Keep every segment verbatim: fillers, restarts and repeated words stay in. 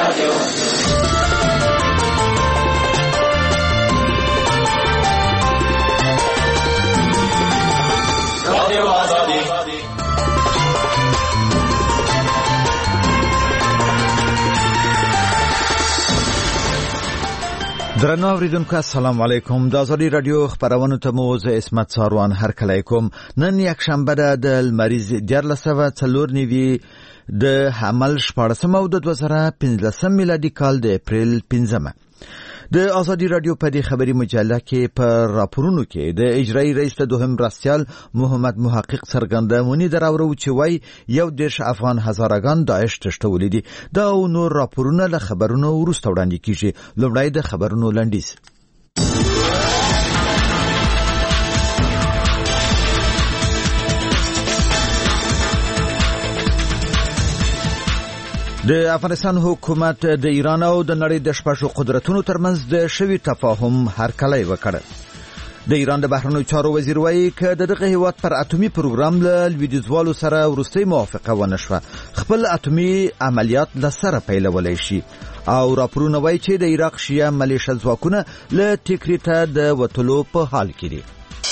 درنو اوریدونکو السلام علیکم. د ازادي رادیو خبرونه ته مو زه اسمت ساروان هرکلی کوم. نن یک شنبه ده د لمریز دیارلسمه څلور نوي د حمل شپاړسمه او د دوه زره پنځلسم میلادي کال د اپریل پنځمه. د ازادي رادیو په دې خبري مجله کې په راپورونو کې د اجرایي رئیس ته دوهم مرستیال محمد محقق څرګندونې دراورو چې وای یو دیرش افغان هزارګان داعش تشتولې دي. دا او نور راپورونه له خبرونو وروسته وړاندې کیږي. لومړی د خبرونو لنډیز. د افغانستان حکومت د ایران او د نړۍ د شپږو قدرتونو ترمنځ د شوي تفاهم هرکلی وکړ. د ایران د بهرنیو چارو وزیر وایي چې د دغه هیواد پر اټومي پروګرام له لویدیځوالو سره وروستۍ موافقه ونه شوه. خپل اټومي عملیات له سره پیلولی شي. او راپورونه وایي چې د عراق شیعه ملیشه ځواکونه له ټیکریته د وتلو په حال کې دي.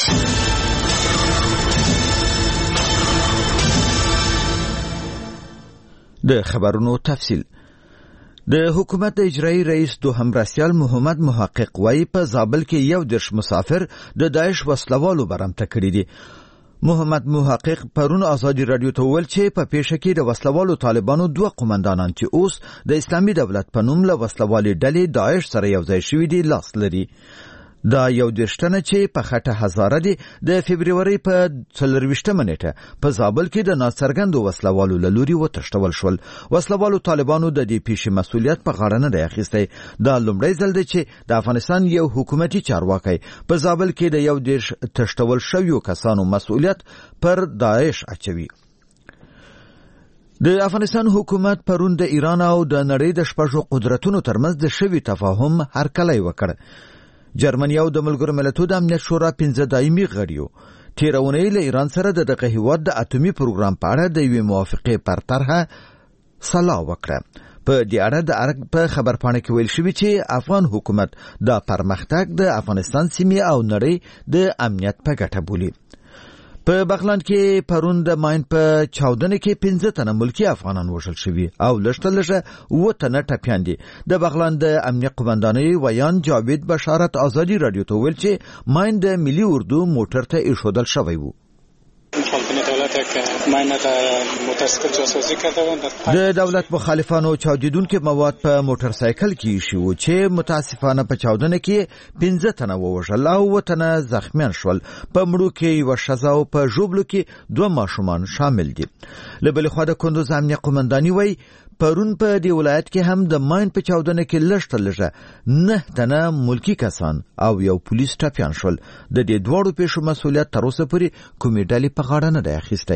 د خبرونو تفصیل. د حکومت اجرایي رئیس دوهم مرستیال محمد محقق وایي په زابل کې یو دیرش مسافر د داعش وسلوالو برمته کړي دي. محمد محقق پرون ازادي رادیو ته وویل چې په پیښه کې د وسلوالو طالبانو دوه قومندانان چې اوس د اسلامي دولت په نوم له وسلوالې ډلې داعش سره یوځای شوي دي لاس لري. دا یو دیرشتنه چې په خټه هزاره دي د فبرवरी په څلرویشتمه نیټه په زابل کې د ناڅرګندو وسلوالو له لوري وتښتول شول. وسلوالو طالبانو د دې پیښې مسؤلیت په غاړه نه دی اخیستی. دا لومړی ځل دی چې د افغانستان یو حکومتي چارواکی په زابل کې د یو دیرش تښتول شویو کسانو مسؤلیت پر داعش اچوي. د افغانستان حکومت پرون د ایران او د نړۍ د شپږو قدرتونو ترمنځ د شوي تفاهم هرکلی وکړ. جرمني او د ملګرو ملتونو د امنیت شورا پنځه دایمي غړیو تېره اونۍ له ایران سره د دغه هیواد د اټومي پروګرام په اړه د یوې موافقې پر طرحه سلا وکړه. په دې اړه د ارګ په خبرپاڼه کې ویل شوي چې افغان حکومت دا پرمختګ د افغانستان سیمې او نړۍ د امنیت په ګټه بولي. په بغلان کې پرون د ماین په چاودنه کې پنځه تنه ملکی افغانان وژل شوي او لږ لږه اووه تنه ټپیان دي. د بغلان د امنیه قومندانۍ ویان جاوید بشارت ازادي رادیو ته ویل چې ماین د ملي اردو موټر ته ایښودل شوی و. د دولت مخالفانو چاودیدونکو مواد په موټر سایکل کې شو چې متاسفانه په چاودنه کې پنځه تنه ووژل او اووه تنه زخمیان شول. په مړو کې یوه ښځه او په ژوبلو کې دوه ماشومان شامل دي. له بلې خوا د کندوز امنیه قومندانۍ وایي پرون په دې ولایت کې هم د ماین په چاودنه کې لږ تر لږه نه تنه ملکی کسان او یو پولیس ټپیان شول. د دې دواړو پیښو مسؤلیت تر اوسه پورې کومې ډلې په غاړه نه دی اخیستی.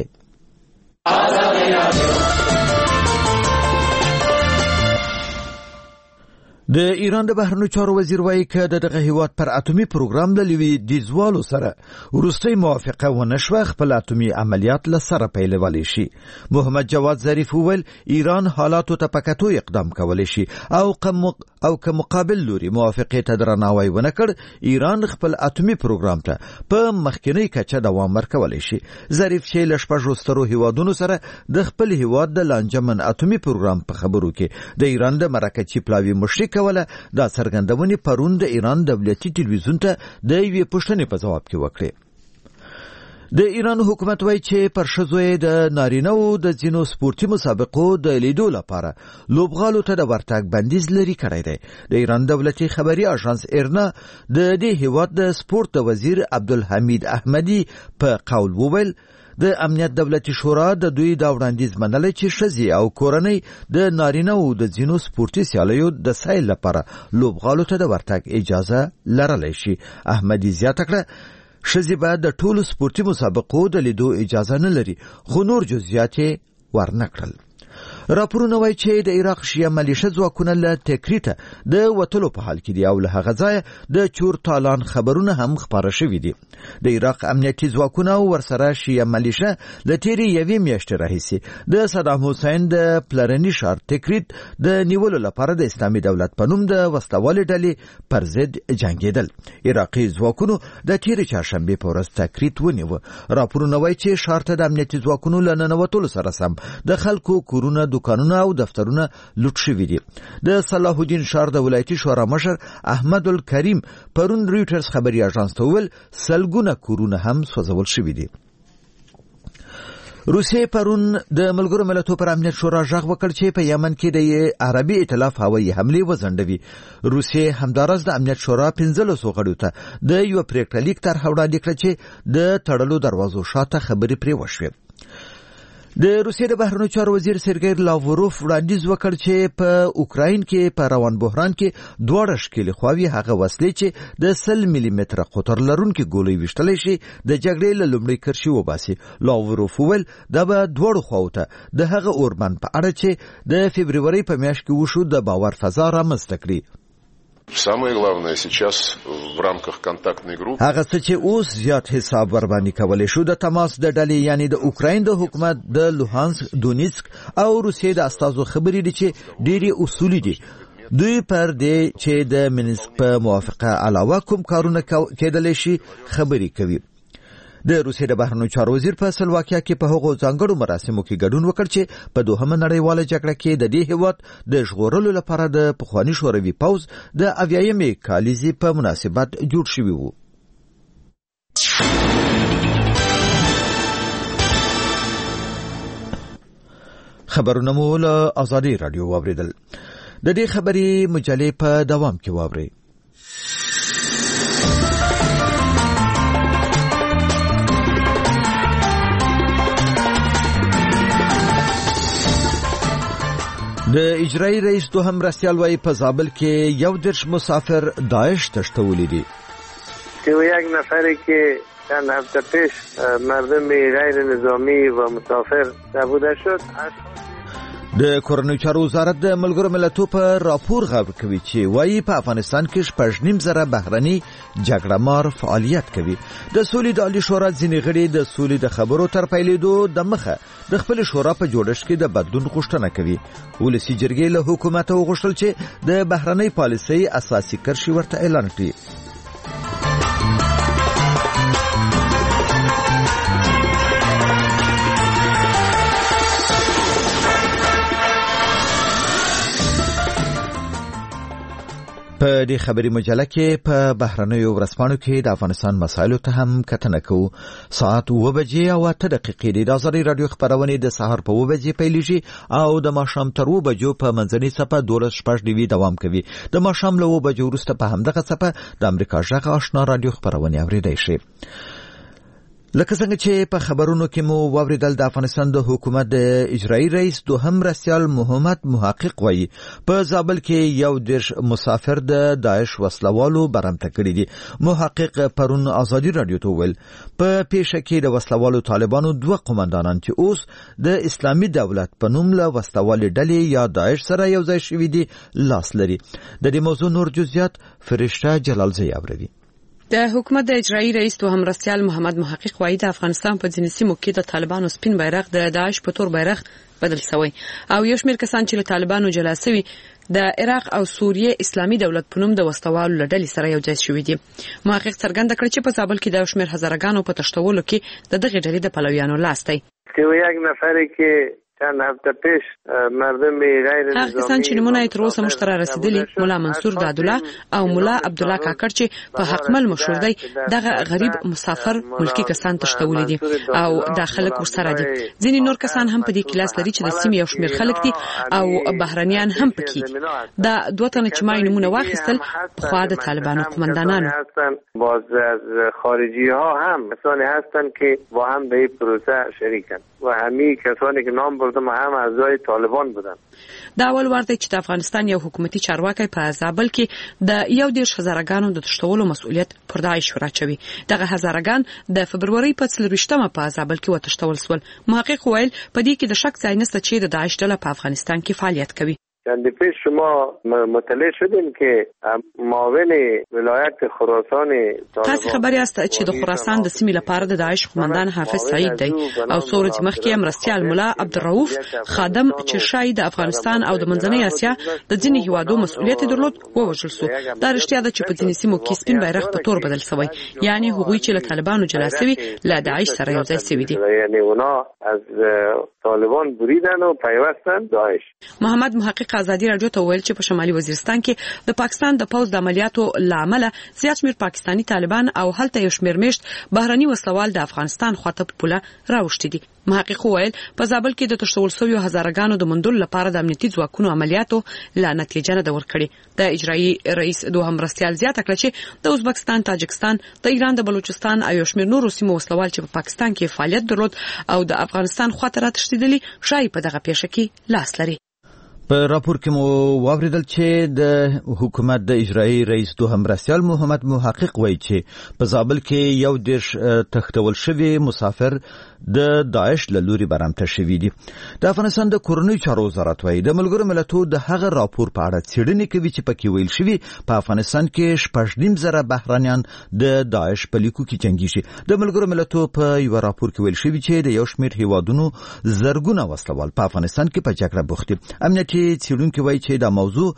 د ایران د بهرنیو چارو وزیر وایي چې د دغه هیواد پر اټومي پروګرام د لویدیځوالو سره وروستۍ موافقه ونه شوه خپل اټومي عملیات له سره پیلولی شي. محمد جواد ظریف وویل ایران حالاتو ته په کتو اقدام کولی شي او او که مقابل لوري موافقې ته درناوی ونه کړ ایران خپل اټومي پروګرام ته په مخکنۍ کچه دوام ورکولی شي. ظریف چې له شپږو سترو هیوادونو سره د خپل هیواد د لانجمن اټومي پروګرام په خبرو کې د ایران د مرکزي پلاوي مشرک کوله دا څرګندونې پرون د ایران دولتي ټلویزیون ته د یوې پوښتنې په ځواب کې وکړې. د ایران حکومت وایي چې پر ښځو د نارینه‌و د ځینو سپورتي مسابقو د لیدو لپاره لوبغالو ته د ورتګ بندیز لري کړی دی. د ایران دولتي خبري اژانس ایرنا د دې هیواد د سپورت د وزیر عبدالحمید احمدي په قول وویل د امنیت دولتي شورا د دوی دا وړاندیز منلی چې ښځې او کورنۍ د نارینه‌و د ځینو سپورتي سیالیو د سیل لپاره لوبغالو ته د ورتګ اجازه لرلی شي. احمدي زیاته کړه ښځې باید د ټولو سپورتي مسابقو د لیدو اجازه نه لري، خو نور جزئیات یې ورنه کړل. راپورونه وایي چې د عراق شیعه ملیشه ځواکونه له تکریته د وتلو په حال کې دي او له هغه ځایه د چور تالان خبرونه هم خپاره شوي دي. د عراق امنیتي ځواکونه او ورسره شیعه ملیشه له تېرې یوې میاشتې راهیسې د صدام حسین د پلرني ښار تکریت د نیولو لپاره د اسلامي دولت په نوم د وسلوالې ډلې پر ضد جنګېدل. عراقي ځواکونو د تېرې چهارشنبې په ورځ تکریت ونیوه. راپورونه وایي چې ښار ته د امنیتي ځواکونو له ننوتلو سره سم د خلکو کورونه، دکانونه او دفترونه لوټ شوي دي. د صلاح الدین ښار د ولایتي شورا مشر احمد الکریم پرون رویټرز خبري اژانس ته وویل سلګونه کورونه هم سوځول شوي دي. روسیې پرون د ملګرو ملتونو پر امنیت شورا غږ وکړ چې په یمن کې د عربي ائتلاف هوایي حملې وځنډوي. روسیې همداراز د امنیت شورا پنځلسو غړو ته د یو پریکړه لیک طرح وړاندې کړه چې د تړلو دروازو شاته خبرې پرې وشوې. د روسیې د بهرنیو چارو وزیر سرګی لاوروف وړاندیز وکړ چې په اوکراین کې په روان بحران کې دواړه ښکېلې خواوې هغه وسلې چې د سل ملي متره قطر لرونکي ګولۍ ویشتلی شي د جګړې له لومړۍ کرښې وباسي. لاوروف وویل دا به دواړو خواو ته د هغه اوربند په اړه چې د فبرورۍ په میاشت کې وشو د باور فضا رامنځته کړي. Самое главное сейчас в рамках контактной группы هغه څه چې اوس زیات حساب ور باندې کولای شو د تماس د ډلې یعنی د اوکراین د حکومت د لوهانسک، دونیتسک او روسیې د استازو خبرې دي چې ډېری اصولي دي. دوی پر دې چې د مینسک په موافقه علاوه کوم کارونه کېدلی شي خبرې کوي. د روسیې د بهرنیو چارو وزیر په سلواکیا کې په هغو ځانګړو مراسمو کې ګډون وکړ چې په دوهمه نړیواله جګړه کې د دې هېواد د ژغورلو لپاره د پخواني شوروي پوځ د اویایمې کالیزې په مناسبت جوړ شوي وو. خبرونه مو له ازادي راډیو واوریدل. د دې خبرې مجلې په دوام کې واورئ. د اجرایي رئیس دوهم مرستیال وایي په زابل کې یو دېرش مسافر داعش تشتولی دي. که یک نفری که چند هفته پیش مردم غیر نظامی و مسافر نبوده شد. د کورنیو چارو وزارت د ملګرو ملتونو په راپور غږ کوي چې وایي په افغانستان کې شپږ نیم زره بهرني جګړه مار فعالیت کوي. د سولې د عالی شورا ځینې غړي د سولې د خبرو تر پیلېدو د مخه د خپل شورا په جوړښت کې د بدلون غوښتنه کوي. ولسي جرګې له حکومت وغوښتل چې د بهرنۍ پالیسۍ اساسي کرښې ورته اعلان کړي. په دې خبري مجله کې په بهرنیو ورځپاڼو کې د افغانستان مسایلو ته هم کتنه کوو. ساعت اوه بجې او اته دقیقې د ازادي راډیو خبرونه د سهار په اوه بجې پیلیږي او د ماښام تر اوه بجو په منځنۍ څپه دولس شپږ نیوي دوام کوي. د ماښام له اوه بجو وروسته په همدغه څپه د امریکا غږ آشنا راډیو خبرونه اورېدای شي. لکه څنګه چې په خبرونو کې مو واوریدل د افغانستان د حکومت د اجرایي رئیس دوهم مرستیال محمد محقق وایي په زابل کې یو دېرش مسافر د داعش وسلوالو برمته کړي دي. محقق پرون ازادي راډیو ته وویل په پیښه کې د وسلوالو طالبانو دوه قومندانان چې اوس د اسلامي دولت په نوم له وسلوالې ډلې یا داعش سره یو ځای شوي دي لاس لري. د دې موضوع نور جزئیات فرشته جلالزی اوري. د حکومت د اجرایي رئیس دوهم مرستیال محمد محقق وایي د افغانستان په ځینې سیمو کې د طالبانو سپین بیرغ د داعش په تور بیرغ بدل شوی او یو شمېر کسان چې له طالبانو جلا شوي د عراق او سوریه اسلامي دولت په نوم د وسلوالو له ډلې سره یو ځای شوي دي. محقق څرګنده کړه چې په زابل کې د یو شمېر هزارګانو په تښتولو کې د دغې ډلې د پلویانو لاس دی. که یک نفری که چند هفته پیش مردم غیر نظامی هغه کسان چې نمونه یې تر اوسه موږ ته رارسېدلي مولا منصور دادالله او مولا عبدالله کاکړ چې په حقمل مشهور دی دغه غریب مسافر ملکی کسان تښتولي دي او دا خلک ورسره دي. ځینې نور کسان هم په دې کې لاس لري چې د سیمې یو شمېر خلک دي او بهرنیان هم پکې دي. دا دوه تنه چې ما یې نمونه واخیستل پخوا د طالبانو قومندانانو. باز از خارجی ها هم کسانی هستند که با هم به این پروسه شریکند و همین کسانی که نام خودم هم اعضای طالبان بودن. دا اول وار دی چې د افغانستان یو حکومتي چارواکي په زابل کې د یو دیرش هزارګانو د تښتولو مسؤلیت پر داعش ورچوي. دغه هزارګان د فبروري په څلرویشتمه په زابل کې وتښتول سول. محقق ویل په دې کې د شک ځای نشته چې د داعش ډله په افغانستان کې فعالیت کوي. چند پیش شما مطلع شدین که معاون ولایت خراسان تاسو خبري است چې د خراسان د سیمې لپاره د داعش قومندان حافظ سعید دی او څو ورځې مخکې مرستيال مولا عبدالرؤف خادم چې شاید د افغانستان او د منځنۍ اسیا د ځینې هیوادو مسؤلیت درلود ووژل شو. دا رښتیا ده چې په ځینې سیمو کې سپین بیرغ په تور بدل شوی، یعنی هغوی چې له طالبانو جلا شوي له داعش سره یو ځای شوي دي، یعنی اونا از طالبان بریدن و پیوستن داعش. محمد محقق ازادي رادیو ته ویل چې په شمالي وزیرستان کې د پاکستان د پوز د عملیاتو لامل زیات شمیر پاکستانی طالبان او هلته یو شمیر میشت بهرني وسلوال د افغانستان خواته په پوله راوښتي دي. محقق ویل په زابل کې د تښتول شویو هزارګانو د مندول لپاره د امنیتي ځواکونو عملیاتو لا نتیجه نه ورکړي. د اجرایي رئیس دوهم مرستيال زیاته کړه چې د ازبکستان، تاجکستان، د ایران د بلوچستان او یو شمیر نورو سیمو وسلوال چې په پاکستان کې فعالیت درلود او د افغانستان خواته راتښتیدلي شای په دغه پیښه کې لاس لري. په راپور کې مو واوریدل چې د حکومت د اجرایي رئیس دوهم مرستيال محمد محقق وایي چې په زابل کې یو دیرش تښتول شوی مسافر د داعش له لوري برامته شوی دي. د افغانستان د کورنیو چارو وزارت وایي د ملګرو ملتونو د هغه راپور په اړه څېړنې کوي چې پکې ویل شوی په افغانستان کې شپږ نیم زره بهرانيان د داعش په لیکو کې جنگیږي. د ملګرو ملتونو په یو راپور کې ویل شوی چې د یو شمېر هیوادونو زرګونه وسلوال په افغانستان کې په جګړه بوخت دي. امنیتي څېړونکي وایي چې دا موضوع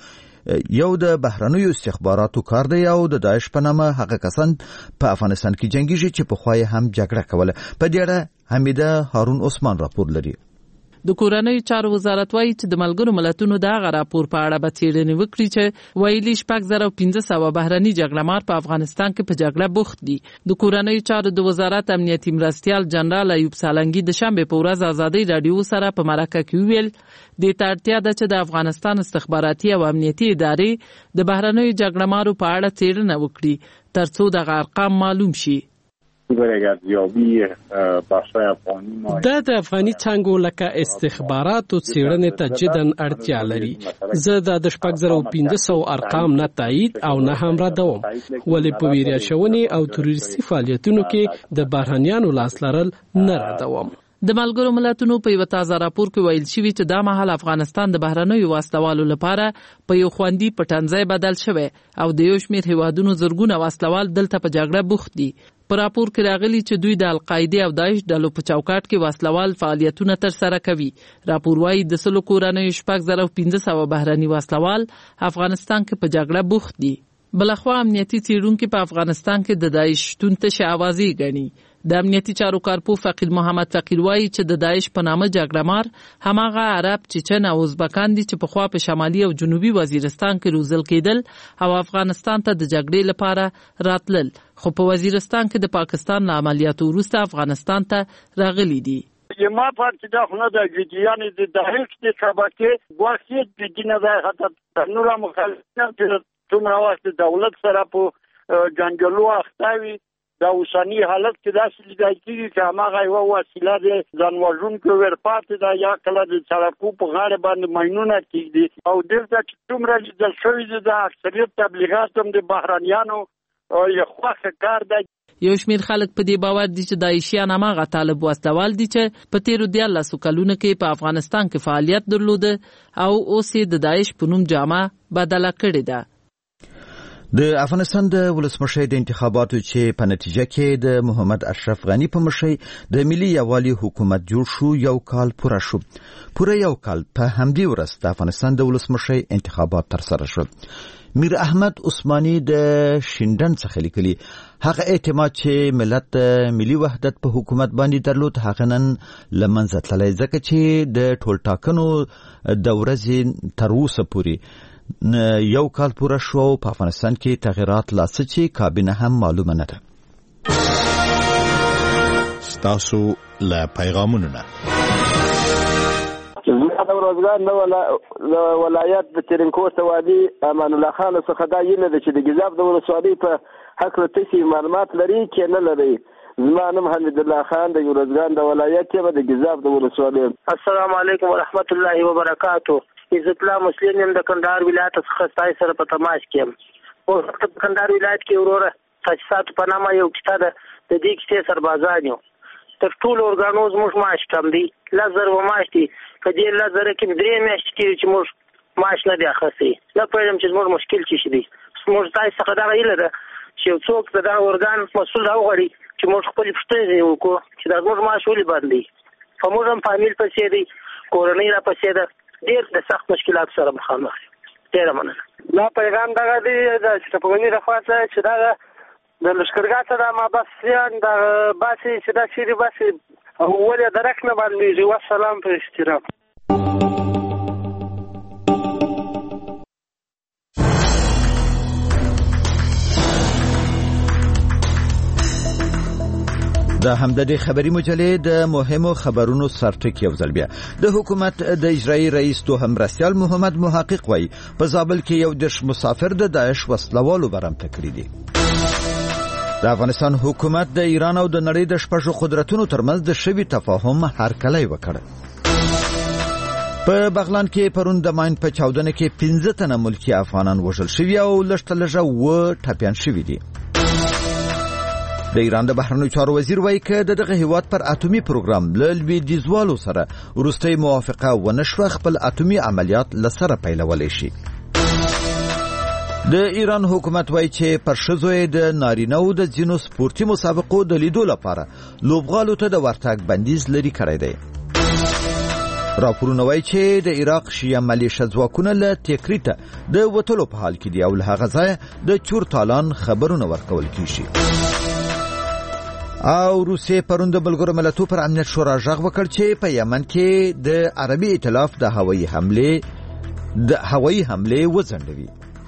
یو د بهرنیو استخباراتو کار دی او د داعش په نامه هغه کسان په افغانستان کې جنگیږي چې په خوای هم جګړه کوله. په دې اړه حمیده هارون عثمان راپور لري. د کورنیو چارو وزارت وایي چې د ملګرو ملتونو دغه راپور په اړه به څېړنې وکړي چې ویلي شپږ زره او پنځه سوه بهرني جګړهمار په افغانستان کې په جګړه بوخت دي. د کورنیو چارو د وزارت امنیتي مرستيال جنرال ایوب سالنګي د شنبه په ورځ ازادي رادیو سره په مرکه کې ویل د تړتیا د چې د افغانستان استخباراتي او امنیتي ادارې د بهرنیو جګړهمارو په اړه څېړنه وکړي ترڅو دغه ارقام معلوم شي. دا د افغاني څانګو لکه استخباراتو څېړنې ته جدن اړتیا لري. زه د شپږ زره او پنځه سوه ارقام نه تایید او نه هم ردوم، ولې په ویریا شونې او تروریستي فعالیتونو کې د بهرنیانو لاس لرل نه ردوم. د ملګرو ملتونو په یو تازه راپور کې ویل شوی چې دا مهال افغانستان د بهرنیو وسلوالو لپاره په یو خوندي پټنځای بدل شوی او د یو شمېر هیوادونو زرګونه وسلوال دلته په جګړه بوخت دي. په راپور کې راغلي چې دوی د القاعده او داعش ډلو په چوکاټ کې وسلوال فعالیتونه ترسره کوي. راپور وايي د سلو کورنیو شپږ زره او پنځه سوه بهرني وسلوال افغانستان کې په جګړه بوخت دي. بلخوا امنیتي څېړونکي په افغانستان کې د داعش شتون ته شعوازي ګڼي. د امنیتي چارو کارپو فقیر محمد فقیر وایي چې د داعش په نامه جګړهمار هماغه عرب، چچن او ازبکان دي چې پخوا په شمالي او جنوبي وزیرستان کې روزل کېدل او افغانستان ته د جګړې لپاره راتلل، خو په وزیرستان کې د پاکستان له عملیاتو وروسته افغانستان ته راغلي دي. ما پارتida خونه د جديان د داعش د شبکې واقعي د دینه ده حتی نور مخالفان چې څومره وخت دولت سره په جنجالو اختاوي د اوسنی حالت کې داسې لیدل کېږي چې هغه یو وسیله د ځانوژونکو ورپاتې ده یا کله د سړکو په غاړه باندې ماینونه کېږدي او دلته چې څومره لیدل شوي دي د اکثریت تبلیغات هم د بهرنیانو یو خوښه کار دی. یو شمېر خلک په دې باور دي چې داعشیان هماغه طالب وسلوال دي چې په تیرو دیارلسو کلونو کې په افغانستان کې فعالیت درلوده او اوس یې د داعش په نوم جامه بدله کړې ده. د افغانستان د ولسمشر د انتخاباتو چې په نتیجه کې د محمد اشرف غنی په مشرۍ د ملي یووالي حکومت جوړ شو یو کال پوره شو. پوره یو کال په همدې ورځ د افغانستان د ولسمشر انتخابات ترسره شو. میر احمد عثماني د شینډن څخه لیکلي هغه اعتماد چې ملت د ملي وحدت په حکومت باندې درلود هغه نن له منځه تللی ځکه چې د ټولټاکنو د ورځې تر اوسه پورې یو کال پوره شو په افغانستان کې تغیرات لا څه چې کابینه هم معلومه نه ده. ستاسو له پیغامونو نه د روزګار نو ولایت د ترنکوټ وادي امان الله خان څخه دا یې نه چې د ګزاب د ولسوالۍ په حق له تاسو معلومات لري کې نه لري. زما نوم حمید الله خان د یورزګان د ولایت یم د ګیزاب د ولسوالۍ. السلام علیکم ورحمت الله وبرکاتو. عزت الله مسلم یم د کندهار ولایت څخه تاسو سره په تماس کې یم. او په کندهار ولایت کې وروره تاسیسات په نامه یو کتاب د دې کتاب سربازان یو. تر ټولو ارګانوز موږ معاش کم دی. لزر و معاش دی. کدی لزر کې درې میاشتې کې چې موږ معاش نه دی اخیستی. نه پوهېږم چې موږ مشکل څه شي دی. موږ تاسو څخه دا ویل ده چې څوک د دغه ارګان مسؤل راوغړي چې موږ خپل پوښتنې وکړو چې دا زموږ معاش ولې بند دی. په موږ هم فامیل پسې دی، کورنۍ را پسې ده، ډېر د سخت مشکلات سره مخامخ یم. ډېره مننه. دا پیغام دغه دی د اشرفغني لخوا څخه چې دغه د لښکرګاه سره مابسیان د باسي چې دا چیرې باسي ولې درک نه معلومېږي. والسلام په احترام. د همدغه خبري مجلې د مهمو خبرونو سرټک یو ځل بیا د حکومت د اجرایي رئیس دوهم مرستیال محمد محقق وایي په زابل کې یو دش مسافر د داعش وسلوالو برمته کړی دی. د افغانستان حکومت د ایران او د نړۍ د شپږو قدرتونو ترمنځ د شوي تفاهم هرکلی وکړ. په بغلان کې پرون د ماین په چاودنه کې پنځه تنه ملکی افغانان وژل شوي او لږ لږه و ټپیان شوي دي. د ایران د بهرنیو چارو وزیر وایي چې د دغه هیواد پر اټومي پروګرام له لویدیځوالو سره وروستۍ موافقه ونشوه خپل اټومي عملیات لسره پیلولی شي. د ایران حکومت وایي چې پر ښځو یې د نارینه‌و د ځینو سپورتي مسابقو د لیدو لپاره لوبغالو ته د ورتګ بندیز لرې کړی دی. راپورونه وایي چې د عراق شیعه ملیشه ځواکونه له تکریته د وتلو په حال کې دي او له هغه ځایه د چورتالان خبرونه ورکول کیږي. او روسیې پرون د ملګرو ملتونو پر امنیت شورا غږ وکړ چې په یمن کې د عربي ائتلاف د هوایي حمله د هوایي حمله وځنډوي.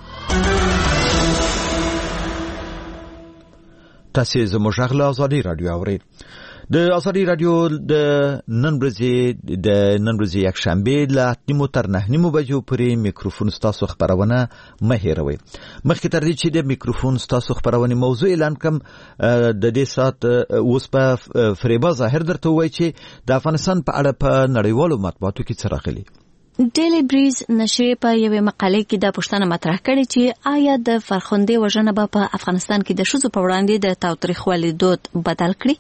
تاسو زموږ غږ له ازادي رادیو اورئ. د ازادي رادیو د نن ورځې د نن ورځې یک شنبه له نیمو تر نه نیمو بجو پورې میکروفون ستاسو خبرونه مه هېروئ. مخکې تر دې چې د میکروفون ستاسو خبرونه موضوع اعلان کړم د دې سات اوس په فریبا ظاهر درته وایي چې د افغانستان په اړه په نړیوالو مطبوعاتو کې څه راغلي. ډیلی بریز نشریه په یوې مقالې کې د پوښتنه مطرح کړې چې آیا د فرخندې وژنه به په افغانستان کې د ښځو په وړاندې د تاوتریخوالي دود بدل کړي.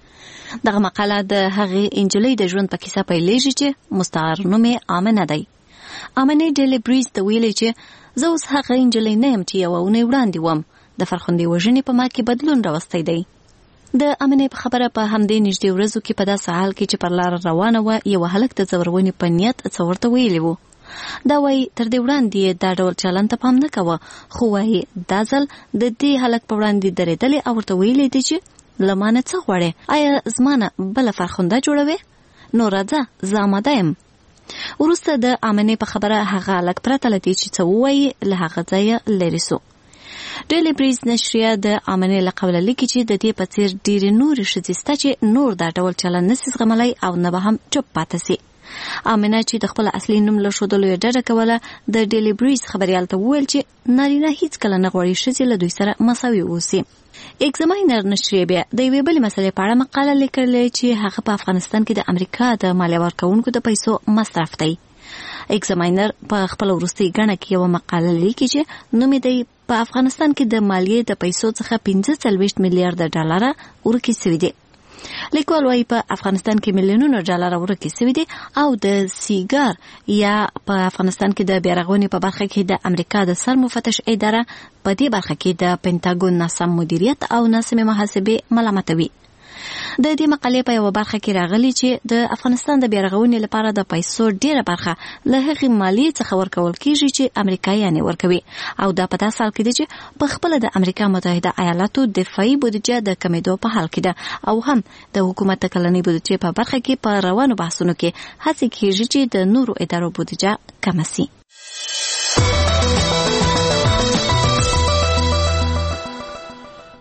دغه مقاله د هغې انجلۍ د ژوند په کیسه پیلېږي چې مستعار نوم یې آمنه دی. آمنه ډیلی بریز ته ویلي چې زه اوس هغه انجلۍ نه یم چې یوه اونۍ وړاندې وم. د فرخندې وژنې په ما کې بدلون راوستی دی. د امنې په خبره په همدې نږدې ورځو کې په داسې حال کې چې پر لار روانه وه یوه هلک د ځورونې په نیت څه ورته ویلي وو. دا وایي تر دې وړاندې دا ډول چلن ته پام نه کوه، خو وایي دا ځل د دې هلک په وړاندې درېدلې او ورته ویلي دي چې له ما نه څه غواړې؟ آیا زما نه بله فرخنده جوړوې؟ نو راځه زه آماده یم. وروسته د امنې په خبره هغه هلک پرته له دې چې څه ووایي له هغه ځایه لرې سو. ډیلی بریز نشریه د امنې له قوله لیکي چې د دې په څېر ډېرې نورې ښځې شته چې نور دا ډول چلن نسي زغملی او نه به هم چوپ پاتې سي. امنه چې د خپل اصلي نوم له ښودلو یې ډډه کوله د ډیلی بریز خبریال ته وویل چې نارینه هیڅکله نه غواړي ښځې له دوی سره مساوي اوسي. اګزاماینر نشریه بیا د یوې بلې مسلې په اړه مقاله لیکلې چې هغه په افغانستان کې د امریکا د مالیه ورکوونکو د پیسو مصرف دی. اګزاماینر په خپل وروستۍ ګڼه کې یوه مقاله لیکي چې نوم یې دی په افغانستان کې د مالیې د پیسو څخه پنځه څلوېښت میلیارده ډالره ورکې سوي دي. لیکوال وايي په افغانستان کې میلیونونه ډالر ورکې سوي دي او د سیګار یا په افغانستان کې د بیارغونې په برخه کې د امریکا د سر مفتش اداره په دې برخه کې د پینټاګون ناسم مدیریت او ناسمې محاسبې ملامتوي. د دې مقالې په یوه برخه کې راغلي چې د افغانستان د بیارغونې لپاره د پیسو ډیره برخه له هغې مالیې څخه ورکول کیږي چې امریکایان یې ورکوي او دا په داسې حال کې دی چې په خپله د امریکا متحده ایالاتو دفاعي بودیجه د کمیدو په حال کې ده او هم د حکومت د کلنۍ بودیجې په برخه کې په روانو بحثونو کې هڅې کیږي چې د نورو ادارو بودیجه کمه سي.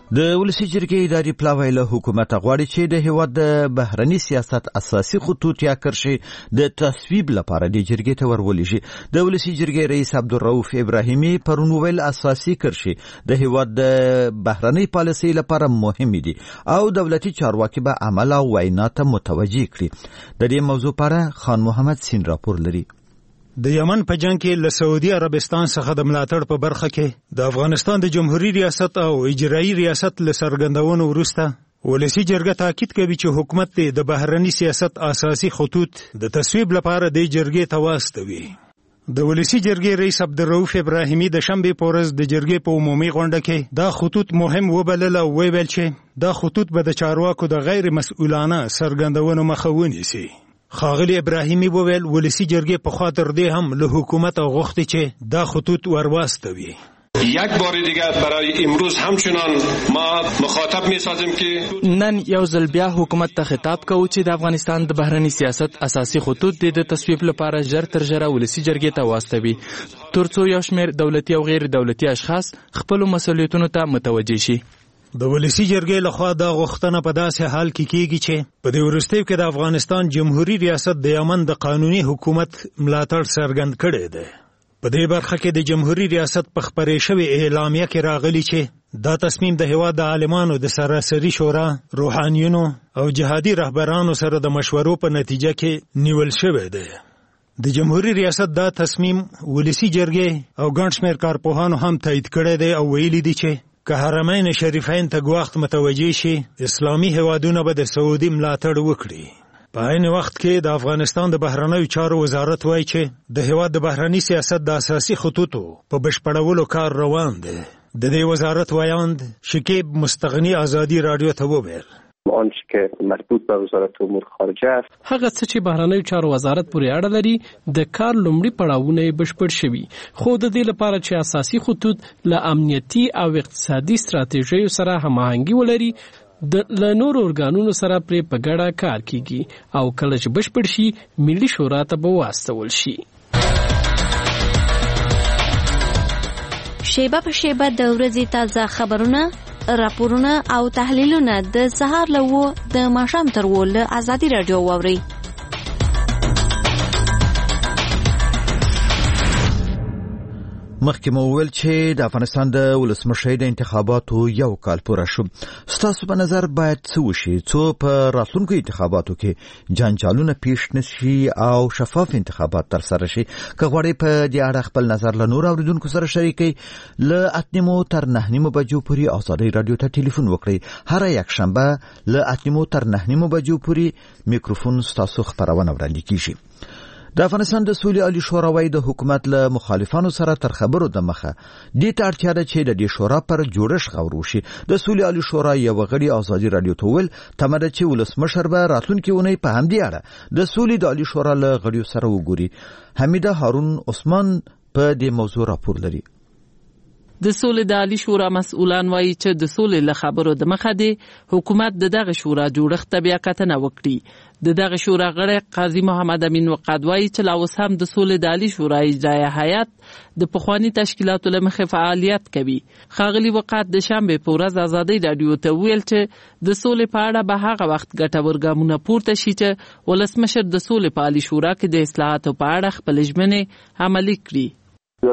د ولسی جرګې اداري پلاوی له حکومت غواړي چې د هیواد د بهرني سیاست اساسي خطوط یا کرښې د تصویب لپاره د جرګې ته ورولېږي. د ولسی جرګې رئیس عبدالرؤف ابراهیمي پرون ویل اساسي کرښې د هیواد د بهرني پالیسۍ لپاره مهمې دي او دولتي چارواکي به عمل او وینا ته متوجه کړي. د دې موضوع لپاره خان محمد سین راپور لري. د یمن په جنگ کې له سعودي عربستان څخه د ملاتړ په برخه کې د افغانستان د جمهوریت ریاست او اجرایي ریاست له څرګندونو وروسته ولسی جرګه تاکید کوي چې حکومت د بهرني سیاست اساسي خطوط د تصویب لپاره د جرګې ته واستوي. د ولسی جرګې رئیس عبدالرؤف ابراهیمي د شنبې په ورځ د جرګې په عمومي غونډه کې دا خطوط مهم وبلل او ویل چې دا خطوط به د چارواکو د غیر مسؤلانه څرګندونو مخه ونیسي. خاغلی ابراهیمی وویل ولسی جرګې په خاطر دی هم له حکومت غوښتي چې دا خطوط ورواستوي. یک بار دیگه برای امروز همچنان ما مخاطب می سازیم که نن یو ځل بیا حکومت ته خطاب کوو چې د افغانستان د بهرني سیاست اساسي خطوط د تصویب لپاره ژر تر ژره ولسی جرګې ته واستوي ترڅو یو شمېر دولتي او غیر دولتي اشخاص خپل مسؤلیتونو ته متوجه شي. د ولسی جرګې لخوا دا غوښتنه په داسې حال کې کیږي چې په دې وروستیو کې د افغانستان جمهوریت ریاست د یمن د قانوني حکومت ملاتړ څرګند کړی دی. په دې برخه کې د جمهوریت ریاست په خپرې شوې اعلامیه کې راغلی چې دا تصمیم د هیواد د عالمانو د سراسري شورا، روحانیونو او جهادي رهبرانو سره د مشورو په نتیجه کې نیول شوی دی. د جمهوریت ریاست دا تصمیم ولسی جرګې او ګڼ شمېر کارپوهانو هم تایید کړی دی او ویلي دي چې که حرمین شریفین ته ګواښت متوجه شي اسلامي هیوادونه به د سعودي ملاتړ وکړي. په عین وخت کې د افغانستان د بهرنیو چارو وزارت وایي چې د هیواد د بهرني سیاست د اساسي خطوطو په بشپړولو کار روان دی. د دې وزارت وایاند شکیب مستغنی آزادی رادیو ته وویل آنچه که مربوط به وزارت امور خارجه است هغه څه چې بهرنیو چارو وزارت پورې اړه لري د کار لومړي پړاوونه بشپړ شوي خو د دې لپاره چې اساسي خطوط له امنیتي او اقتصادي ستراتیژیو سره هماهنګي ولري د لنور اورګانونو سره پرې په ګډه کار کیږي او کله چې بشپړ شي ملي شورا ته به واستول شي. شیبه په شیبه د ورځې تازه خبرونه، راپورونه او تحلیلونه د سهار له و د ماښام تر و له ازادي رادیو واوري. مخکې مو وویل چې د افغانستان د ولسمشرۍ د انتخاباتو یو کال پوره شو. ستاسو په نظر باید څه وشي څو په راتلونکو انتخاباتو کې جنجالونه پیښ نشي او شفاف انتخابات ترسره شي؟ که غواړئ په دې اړه خپل نظر له نورو اوریدونکو سره شریکئ له اته نیمو تر نه نیمو بجو پورې ازادي رادیو ته ټلیفون وکړئ. هر یکشنبه له اته نیمو تر نه نیمو بجو پورې میکروفون ستاسو خبرونه وړاندې کیږي. د افغانستان د سولې عالی شورا وايي د حکومت له مخالفانو سره تر خبرو د مخه دې ته اړتیا ده چې د دې شورا پر جوړښت غور وشي. د سولې عالی شورا یو غړي ازادي رادیو ته ویل تمه ده چې ولسمشر به راتلونکي اونۍ په همدې اړه د سولې د عالی شورا له غړیو سره وګوري. حمیده هارون عثمان په دې موضوع راپور لري. د سولې د عالی شورا مسؤلان وایي چې د سولې له خبرو د مخه دی حکومت د دغه شورا جوړښت ته بیا کتنه وکړي. د دغه شورا غړی قاضي محمد امین وقاد وایي چې لا اوس هم د سولې د عالی شورا اجرایه هیئت د پخواني تشکیلاتو له مخې فعالیت کوي. ښاغلي وقاد د شنبې په ورځ ازادۍ راډیو ته ویل چې د سولې په اړه به هغه وخت ګټور ګامونه پورته شي چې ولسمشر د سولې په عالی شورا کې د اصلاحاتو په اړه خپل ژمنې عملي کړي. د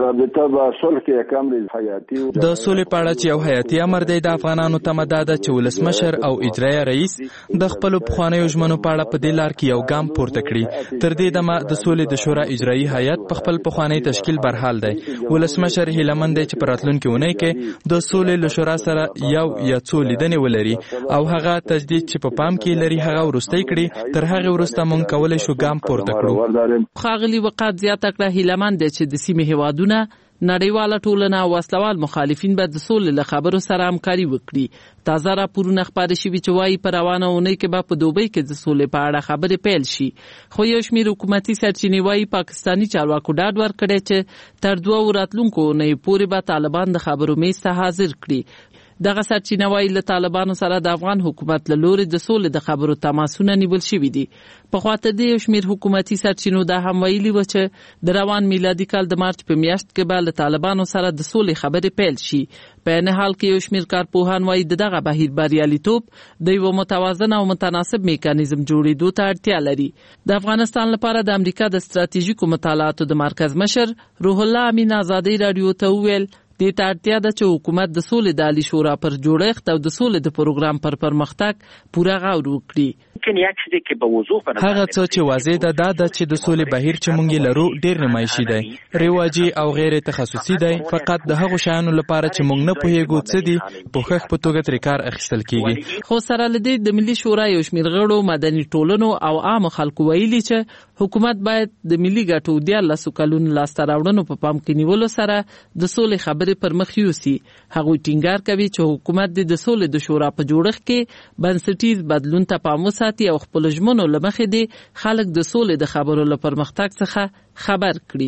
سولې په اړه چې یو حیاتي امر دی د افغانانو تمه دا ده چې ولسمشر او اجرایه رئیس د خپلو پخوانیو ژمنو په اړه په دې لار کې یو ګام پورته کړي. تر دې دمه د سولې د شورا اجرایي هیئت په خپل پخوانی تشکیل برحال دی. ولسمشر هیلهمند دی چې په راتلونکي اونۍ کې د سولې له شورا سره یو یا څو لیدنې ولري او هغه تجدید چې په پام کې لري هغه وروستی کړي. تر هغه وروسته موږ کولی شو ګام پورته کړو. ښاغلي وقاد زیاته کړه هیلهمند دی چې د سیمې هیواد نړیواله ټولنه او وسلوال مخالفین به د سولې له خبرو سره همکاري وکړي. تازه راپورونه خپاره شوي چې وایي په روانه اونۍ کې به په دوبۍ کې د سولې په اړه خبرې پیل شي. خو یو شمېر حکومتي سرچینې وایي پاکستاني چارواکو ډاډ ورکړی چې تر دوه راتلونکو اونۍ پورې به طالبان د خبرو میز ته حاضر کړي. دغه سرچینه وایي له طالبانو سره د افغان حکومت له لوري د سولې د خبرو تماسونه نیول شوي دي. په خواته د یو شمېر حکومتي سرچینو دا هم ویلي و چې د روان میلادي کال د مارچ په میاشت کې به له طالبانو سره د سولې خبرې پیل شي. په عین حال کې یو شمېر کارپوهان وایي د دغه بهیر بریالیتوب د یو متوازن او متناسب میکانیزم جوړېدو ته اړتیا لري. د افغانستان لپاره د امریکا د ستراتیژیکو مطالعاتو د مرکز مشر روح الله امین ازادي رادیو ته وویل دې ته اړتیا ده چې حکومت د سولې د عالي شورا پر جوړښت او د سولې د پروګرام پر پرمختګ پوره غور وکړي. هغه څه چې واضح ده دا ده چې د سولې بهیر چې مونږ لرو ډېر نمایشي دی، رواجي او غیر تخصصي دی. فقط د هغو شیانو لپاره چې مونږ نه پوهیږو څه دي په ښه په توګه ترې کار اخیستل کیږي. خو سره له دې د ملي شورا یو شمېر غړو، مدني ټولنو او عامو خلکو ویلي چې حکومت باید د ملي ګټو دیارلسو کلونو لاسته راوړنو په پام کې نیولو سره د سولې خبرې پر مخ یوسي. هغوی ټینګار کوي چې حکومت د سولې د شورا په جوړښت کې بنسټیز بدلون ته پام وساتي او خپل ژمنو له مخې د خلک د سولې د خبرو له پرمختګ څخه خبر کړي.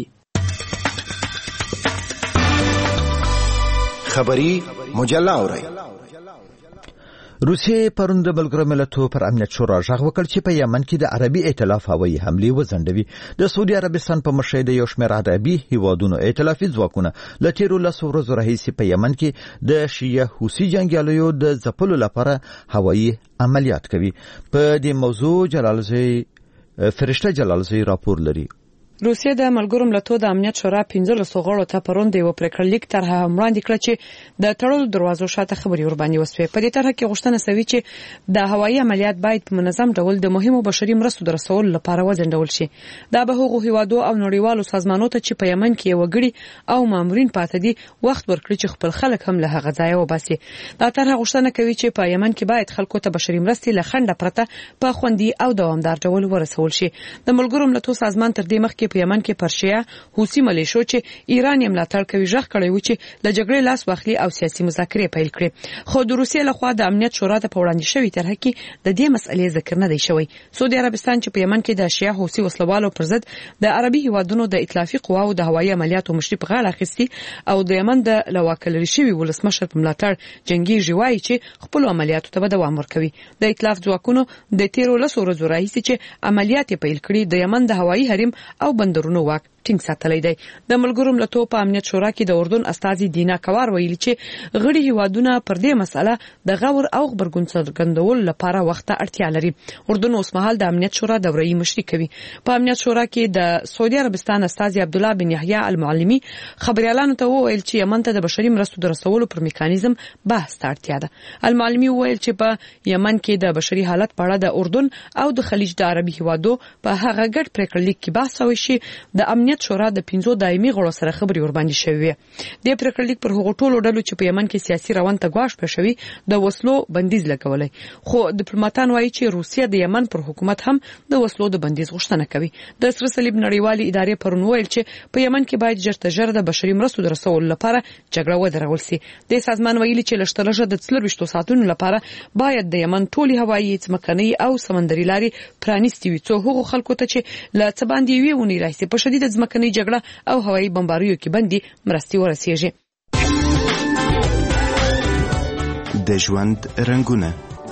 خبری مجله اورئ. روسیې پرون د ملګرو ملتونو پر امنیت شورا غږ وکړ چې په یمن کې د عربي ائتلاف هوایي حملې وځنډوي. د سعودي عربستان په مشرۍ د یو شمېر عربي هیوادونو ائتلافي ځواکونه له تېرو لسو ورځو راهیسې په یمن کې د شیعه حوثي جنګیالیو د ځپلو لپاره هوایي عملیات کوي. په دې موضوع جلالزی فرشته جلالزی راپور لري. روسیه د ملګرو ملتونو د امنیت شورا پنځلسو غړو ته پرون د یو پریکړه لیک طرحه وړاندې کړه چې د تړلو دروازو شاته خبري ورباندې وسوي. په دې طرحه کې غوښتنه شوې چې د هوایي عملیات باید په منظم ډول د مهمو بشري مرستو د رسولو لپاره وځنډول شي. دا به هغو هیوادو او نړیوالو سازمانونو ته چې په یمن کې وګړي او مامورین پاتې دي وخت ورکړي چې خپل خلک هم له هغه ځایه وباسي. دا طرحه غوښتنه کوي چې په یمن کې باید خلکو ته بشري مرستې له خنډه پرته په خوندي او دوامدار ډول ورسول شي. د ملګرو ملتونو سازمان تر دې مخکې په یمن کې پر حوثي ملیشو چې ایران یې ملاتړ کوي ژغ کړی و چې له جګړې لاس واخلي او سیاسي مذاکرې پیل کړي. خو د روسیې لخوا د امنیت شورا ته په وړاندې شوې طرحه کې د دې مسئلې ذکر نه دی شوی. سعودي عربستان چې په یمن کې د شیعه حوثي وسلوالو پر ضد د عربي هیوادونو د ائتلافي قواو د هوایي عملیاتو مشري په غاړه اخیستي او د یمن د لواکلري شوي ولسمشر په ملاتړ جنگي وایي چې خپل عملیاتو ته دوام ورکوي. د ائتلاف ځواکونو د تیرو لسو ورځو راهیسې چې عملیات پیل کړي د یمن د هوایي حریم او بندرونو واک ټینګ ساتلی دی. د ملګرو ملتونو په امنیت شورا کې د اردن استازي دینا کوار ویلي چې غړي هیوادونه پر دې مسله د غور او خبرګون څرګندولو لپاره وخت ته اړتیا لري. اردن اوسمهال د امنیت شورا دوري مشري کوي. په امنیت شورا کې د سعودي عربستان استازي عبد الله بن یحیی المعلمي خبريالانو ته وویل چې یمن ته د بشري مرستو د رسولو پر میکانیزم بحث ته اړتیا ده. المعلمي وویل چې په یمن کې د بشري حالت په اړه د اردن او د خلیج د عربي هیوادو په هغه ګډ پریکړه لیک کې بحث وشي د امنیت شورا د پنځو دایمي غړو سره خبري ورباندې شوې. د پریکړه لیک پر هغو ټولو ډلو چې په یمن کې سیاسي روان ته ګواښ پېښوي د وسلو بندیز لګولای. خو ډیپلوماټان وایي چې روسیه د یمن پر حکومت هم د وسلو د بندیز غوښتنه کوي. د سره صلیب نړیوالې ادارې پرون ویل چې په یمن کې باید ژر تر ژره د بشري مرستو د رسولو لپاره جګړه ودرول شي. د سازمان ویلي چې لشتلشه د څلور ویشتو ساعتونو لپاره باید د یمن ټولي هوایي ځمکنۍ او سمندري لارې پرانیستې وي څو هغو خلکو ته چې له څه باندې وي ونی راځي په شدید ځمکنۍ جګړه او هوایي بمباریو کې باندې مرستي ورسیږي. د ژوند رنگونه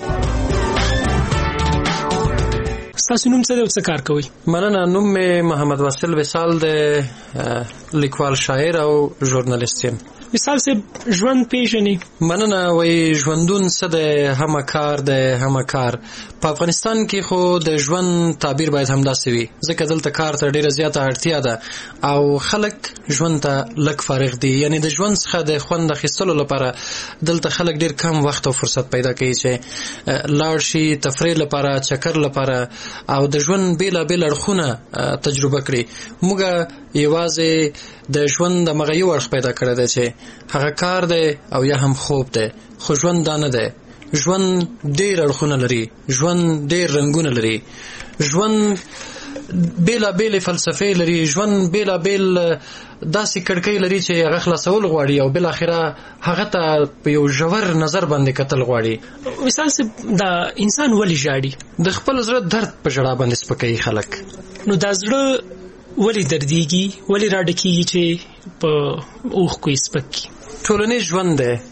تاسو نوم څه دی او څه کار کوئ؟ مننه. نوم مې محمد واسل وصال دی، لیکوال، شاعر او ژورنالیست یم. وصال صاحب ژوند پیژنې؟ مننه. وایي ژوندون څه دی؟ همه کار دی، همه کار. په افغانستان کې خو د ژوند تعبیر باید همداسې وي ځکه دلته کار ته ډیره زیاته اړتیا ده او خلک ژوند ته لږ فارغ دي. یعنی د ژوند څخه د خوند اخیستلو لپاره دلته خلک ډیر کم وخت او فرصت پیدا کوي چې لاړ شي تفریح لپاره، چکر لپاره او د ژوند بیلابیل اړخونه تجربه کړي. موږ یوازې د ژوند د مغه یو اړخ پیدا کړی دی چې هغه کار دی او یا هم خوب دی، خو ژوند دا نه دی. ژوند ډیر اړخونه لري، ژوند ډیر رنگونه لري، ژوند بیلابیل فلسفه لري، ژوند بیلابیل داسې کړکۍ لري چې هغه خلاصول غواړي او بل اخره هغه ته په یو ژور نظر باندې کتل غواړي. مثال څه دا انسان ولی ژاړي؟ د خپل زړه درد په ژړا باندې سپکوي خلک. نو دا زړه ولی دردیږي، ولی راډکیږي چې په اوښکو یې سپک کړي؟ ټولنیز ژوند دی،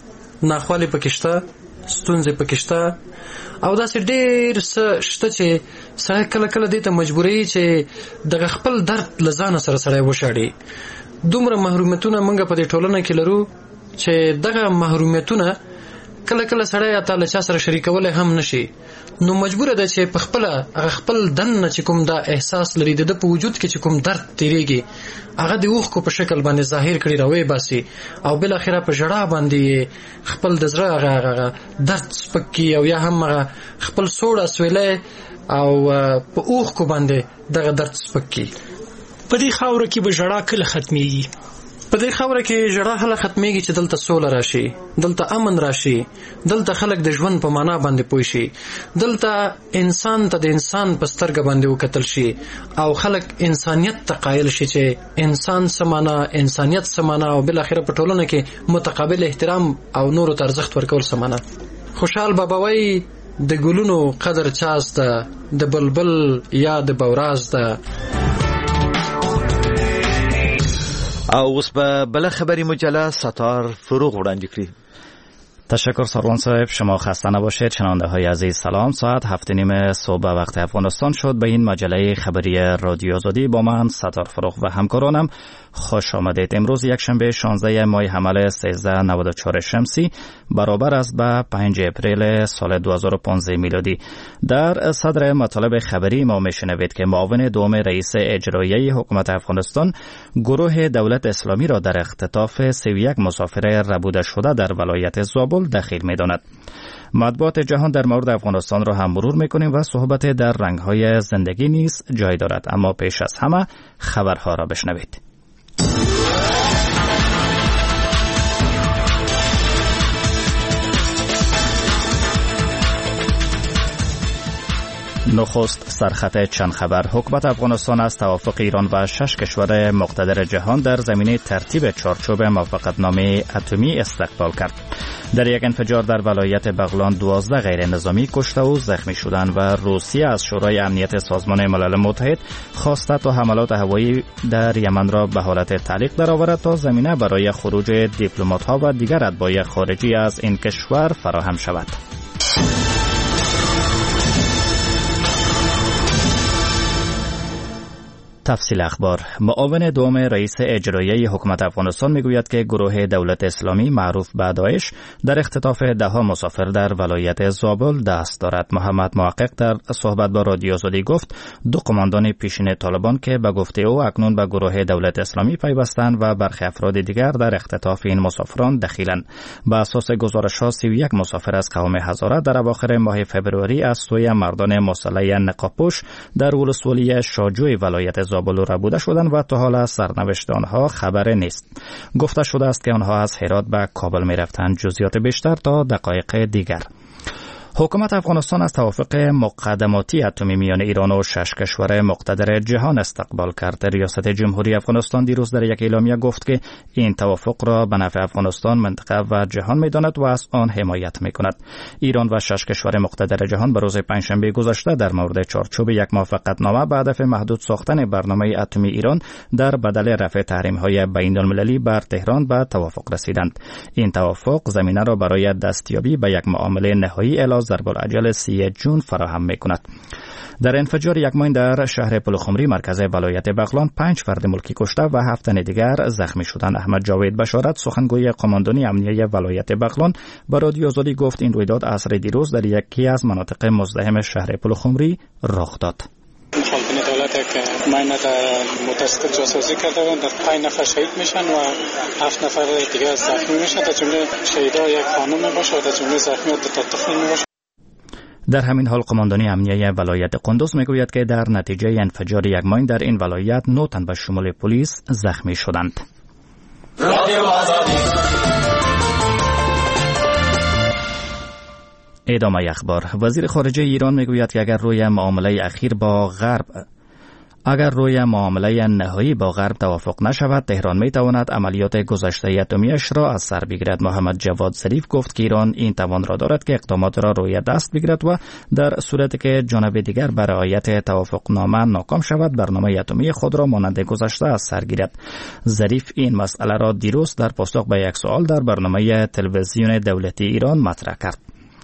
ناخوالې پکې شته، ستونزې پکې شته او داسې ډېر څه شته چې سړی کله کله دې ته مجبوروي چې دغه خپل درد له ځانه سره سړی وشاړي. دومره محرومیتونه موږ په دې ټولنه کې لرو چې دغه محرومیتونه کله کله سړی اته له چا سره شریکولی هم نشي، نو مجبوره ده چې په خپله هغه خپل دننه چې کوم دا احساس لري، د ده په وجود کې چې کوم درد تېرېږي هغه د اوښکو په شکل باندې ظاهر کړي، راویې باسي او بالاخره په ژړا باندې خپل د زړه هغه درد سپک کړي او یا هم هغه خپل سوړ اسویلی او په اوښکو باندې دغه درد سپک کړي. په دې خاوره کې به ژړا کله ختمېږي؟ په دې خاوره کې ژړا هله ختمېږي چې دلته سوله راشي، دلته امن راشي، دلته خلک د ژوند په معنا باندې پوه شي، دلته انسان ته د انسان په سترګه باندې وکتل شي او خلک انسانیت ته قایل شي چې انسان څه معنا، انسانیت څه معنا او بالاخره په ټولنه کې متقابل احترام او نورو ته ارزښت ورکول څه معنا. خوشحال بابا وایي د ګلونو قدر چاسته، د بلبل یا د بوراز ده. او اوس به بله خبری مجله ستار فروغ وړاندې کړي. تشکر ساروان صاحب، شما خسته نباشید. شنونده های عزیز سلام. ساعت هفت نیم صبح وقت افغانستان شد. به این مجله خبری رادیو آزادی با من ستار فروغ و همکارانم خوش آمدید. امروز یک شنبه شانزده ماه حمل سیزده نود و چهار شمسی برابر است با پنج اپریل سال دو هزار و پانزده میلادی. در صدر مطالب خبری ما میشنوید که معاون دوم رئیس اجرایی حکومت افغانستان گروه دولت اسلامی را در اختطاف سی و یک مسافر ربوده شده در ولایت زابل دخیل می‌داند. مطبوعات جهان در مورد افغانستان را هم مرور می‌کنیم و صحبت در رنگ‌های زندگی نیز جای دارد، اما پیش از همه خبرها را بشنوید. نخست سرخط چند خبر. حکومت افغانستان از توافق ایران و شش کشور مقتدر جهان در زمینه ترتیب چارچوب موافقتنامه اتمی استقبال کرد. در یک انفجار در ولایت بغلان دوازده غیر نظامی کشته و زخمی شدند و روسیه از شورای امنیت سازمان ملل متحد خواسته تا حملات هوایی در یمن را به حالت تعلیق درآورد تا زمینه برای خروج دیپلمات‌ها و دیگر اتباع خارجی از این کشور فراهم شود. تفصیل اخبار. معاون دوم رئیس اجرایی حکومت افغانستان میگوید که گروه دولت اسلامی معروف به داعش در اختطاف ده ها مسافر در ولایت زابل دست دارد. محمد محقق در صحبت با رادیو آزادی گفت دو قماندان پیشین طالبان که به گفته او اکنون به گروه دولت اسلامی پیوستند و برخی افراد دیگر در اختطاف این مسافران دخیلند. بر اساس گزارش‌ها سی و یک مسافر از قوم هزاره در اواخر ماه فوریه از سوی مردان مسلح نقابپوش در ولسوالی شاجوی ولایت زابل ربوده شدند و تا حالا از سرنوشت آنها خبر نیست. گفته شده است که آنها از هرات به کابل می رفتند. جزئیات بیشتر تا دقایق دیگر. حکومت افغانستان از توافق مقدماتی اتمی میان ایران و شش کشور مقتدر جهان استقبال کرد. ریاست جمهوری افغانستان دیروز در یک اعلامیه گفت که این توافق را به نفع افغانستان، منطقه و جهان می‌داند و از آن حمایت می‌کند. ایران و شش کشور مقتدر جهان به روز پنجشنبه گذشته در مورد چارچوب یک موافقتنامه به هدف محدود ساختن برنامه اتمی ایران در بدل رفع تحریم‌های بین‌المللی بر تهران به توافق رسیدند. این توافق زمینه را برای دستیابی به یک معامله نهایی اعلام ضرب‌العجل سی جون فراهم می‌کند. در انفجار یک ماین در شهر پلخمری مرکز ولایت بغلان پنج فرد ملکی کشته و هفت تن دیگر زخمی شدند. احمد جاوید بشارت سخنگوی قماندانی امنیه ولایت بغلان به رادیو آزادی گفت این رویداد عصر دیروز در یکی از مناطق مزدحم شهر پلخمری رخ داد. مخالفین دولت که ماین متوسط جاسوسی کردند، در پنج نفر شهید میشن و هفت نفر دیگر زخمی میشن، در جمله شهیدا یک خانم باشه و در جمله زخمیان دو تا طفل باشه. در همین حال قماندانی امنیه ولایت قندوز میگوید که در نتیجه انفجار یک ماین در این ولایت نه تن به شمول پلیس زخمی شدند. ادامه اخبار. وزیر خارجه ایران میگوید که اگر روی معامله اخیر با غرب اگر روی معامله نهایی با غرب توافق نشود، تهران می تواند عملیات گذشته اتمیش را از سر بگیرد. محمد جواد ظریف گفت که ایران این توان را دارد که اقدامات را روی دست بگیرد و در صورتی که جانب دیگر بر رعایت توافقنامه ناکام شود، برنامه اتمی خود را مانند گذشته از سر گیرد. ظریف این مسئله را دیروز در پاسخ به یک سوال در برنامه تلویزیون دولتی ایران مطرح کرد.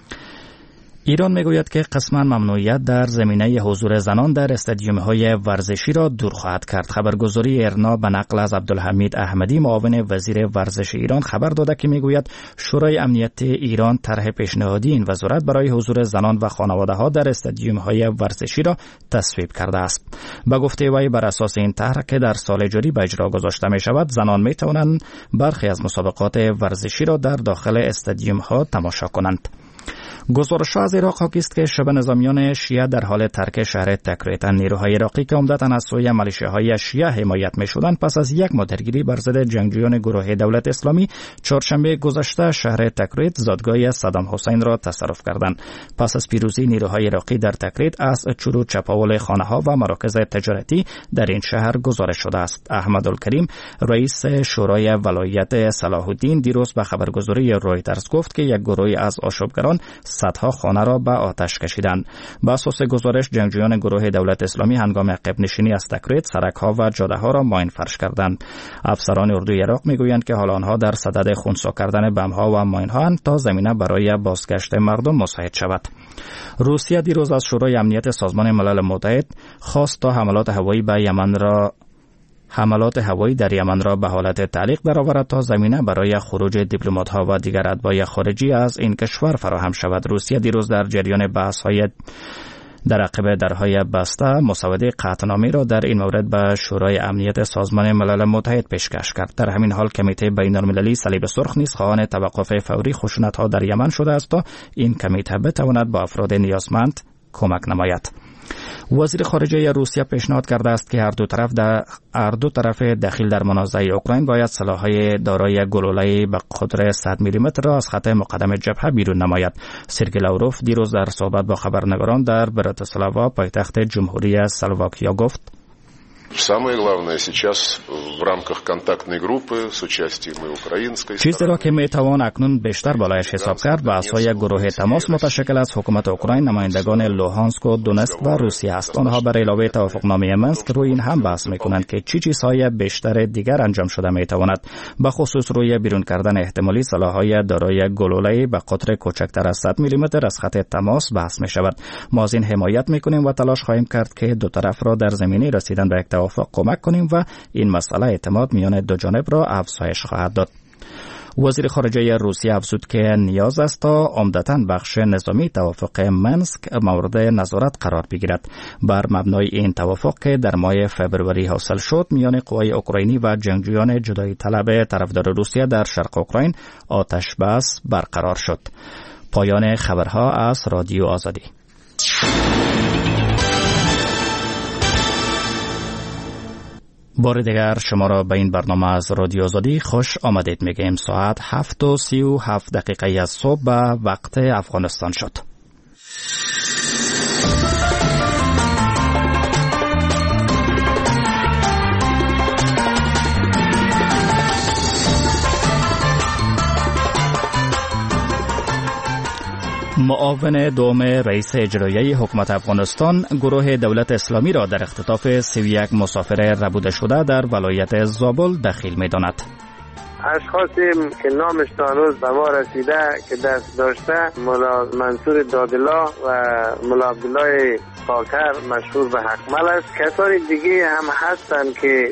ایران میگوید که قسما ممنوعیت در زمینه حضور زنان در استادیوم‌های ورزشی را دور خواهد کرد. خبرگزاری ارنا به نقل از عبدالحمید احمدی معاون وزیر ورزش ایران خبر داده که میگوید شورای امنیت ایران طرح پیشنهادی این وزارت برای حضور زنان و خانواده‌ها در استادیوم‌های ورزشی را تصویب کرده است. به گفته وی بر اساس این طرح که در سال جاری به اجرا گذاشته می شود، زنان می توانند برخی از مسابقات ورزشی را در داخل استادیوم‌ها تماشا کنند. گزارش از عراق حاکی است که شبه نظامیان شیعه در حال ترک شهر تکریت. نیروهای عراقی که عمدتاً از سوی ملیشیاهای شیعه حمایت می‌شدند پس از یک ماه درگیری بر ضد جنگجویان گروه دولت اسلامی چهارشنبه گذشته شهر تکریت زادگاه صدام حسین را تصرف کردند. پس از پیروزی نیروهای عراقی در تکریت از چرو چپاول خانه‌ها و مراکز تجارتی در این شهر گزارش شده است. احمد الکریم رئیس شورای ولایت صلاح الدین دیروز به خبرگزاری رویترز گفت که یک گروه از آشوبگران صدها خانه را به آتش کشیدند. به اساس گزارش جنگجویان گروه دولت اسلامی هنگام عقب نشینی از تکریت سرک‌ها و جاده‌ها را ماین فرش کردند. افسران اردوی عراق میگویند که حال آنها در صدد خنثی کردن بم‌ها و ماین‌ها اند تا زمینه برای بازگشت مردم مساعد شود. روسیه دیروز از شورای امنیت سازمان ملل متحد خواست تا حملات هوایی به یمن را حملات هوایی در یمن را به حالت تعلیق درآورد تا زمینه برای خروج دیپلمات‌ها و دیگر اتباع خارجی از این کشور فراهم شود. روسیه دیروز در جریان بحث‌های در عقب درهای بسته مسوده قطعنامه را در این مورد به شورای امنیت سازمان ملل متحد پیشکش کرد. در همین حال کمیته بین‌المللی صلیب سرخ نیز خواهان توقف فوری خشونت‌ها در یمن شده است تا این کمیته بتواند با افراد نیازمند کمک نماید. وزیر خارجه روسیه پیشنهاد کرده است که هر دو طرف در هر دو طرف دخیل در منازعه اوکراین باید سلاح‌های دارای گلوله به قدر صد میلیمتر را از خط مقدم جبهه بیرون نماید. سرگئی لاوروف دیروز در صحبت با خبرنگاران در براتسلاوا پایتخت جمهوری اسلواکیا گفت: Самое главное сейчас в рамках контактной группы с участием и украинской چیزی را که میتوان اکنون بیشتر بالایش حساب کرد به اساس گروه تماس متشکل از حکومت اوکراین، نمایندگان لوهانسک و دونسک و روسیه است. آنها برای علاوه توافقنامه منسک روی این هم بحث میکنند که چی چیزهای بیشتر دیگر انجام شده میتواند، به خصوص روی بیرون کردن احتمالی سلاح‌های دارای گلوله به قطر کوچکتر از صد میلیمتر از خط تماس بحث میشود. ما از این حمایت میکنیم و تلاش خواهیم کرد که دو طرف را در زمینه رسیدن به توافق کمک کنیم و این مسئله اعتماد میان دو جانب را افزایش خواهد داد. وزیر خارجه روسیه افزود که نیاز است تا عمدتاً بخش نظامی توافق منسک مورد نظارت قرار بگیرد. بر مبنای این توافق که در ماه فوریه حاصل شد، میان قوای اوکراینی و جنگجویان جدایی طلب طرفدار روسیه در شرق اوکراین آتش بس برقرار شد. پایان خبرها از رادیو آزادی. بار دیگر شما را به این برنامه از رادیو آزادی خوش آمدید میگیم. ساعت هفت و سی و هفت دقیقه از صبح به وقت افغانستان شد. معاون دوم رئیس اجرایی حکومت افغانستان گروه دولت اسلامی را در اختطاف سی و یک مسافر ربوده شده در ولایت زابل دخیل می داند. اشخاصی که نامش تا هنوز به ما رسیده که دست داشته ملا منصور دادلا و ملا عبدالله پاکر مشهور به حقمل است. کسانی دیگه هم هستند که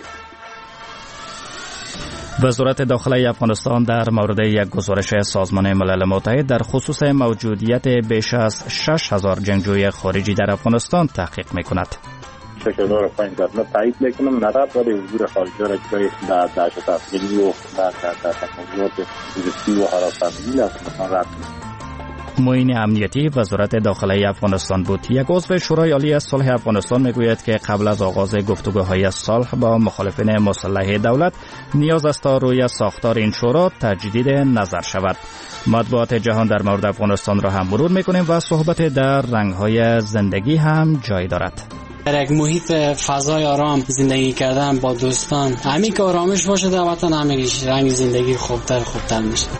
وزارت داخله افغانستان در مورد یک گزارش سازمان ملل متحد در خصوص موجودیت بیش از شش هزار جنگجوی خارجی در افغانستان تحقیق می‌کند. شش هزار پنج صد نه تایید می‌کنم ندارد ولی حضور خارجی را که در داشت افغانی و در در تمایلات سیاسی و حراستی است رد معین امنیتی وزارت داخله افغانستان بود. یک عضو شورای عالی صلح افغانستان میگوید که قبل از آغاز گفتگوهای صلح با مخالفین مسلح دولت نیاز است تا روی ساختار این شورا تجدید نظر شود. مطبوعات جهان در مورد افغانستان را هم مرور میکنیم و صحبت در رنگهای زندگی هم جای دارد. در یک محیط فضای آرام زندگی کردن با دوستان، همین که آرامش باشه در وطن، همین رنگ زندگی خوبتر خوبتر میشه.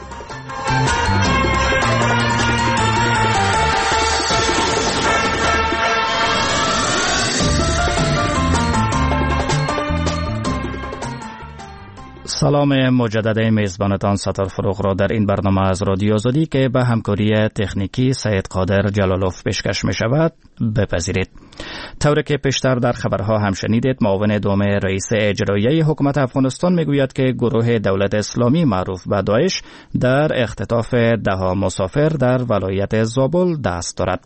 سلام مجدد میزبانتان ستار فروغ را در این برنامه از رادیو آزادی که به همکاری تکنیکی سید قادر جلالوف پیشکش می شود بپذیرید. طوری که پیشتر در خبرها هم شنیدید، معاون دوم رئیس اجرایی حکومت افغانستان می گوید که گروه دولت اسلامی معروف به داعش در اختطاف ده مسافر در ولایت زابل دست دارد.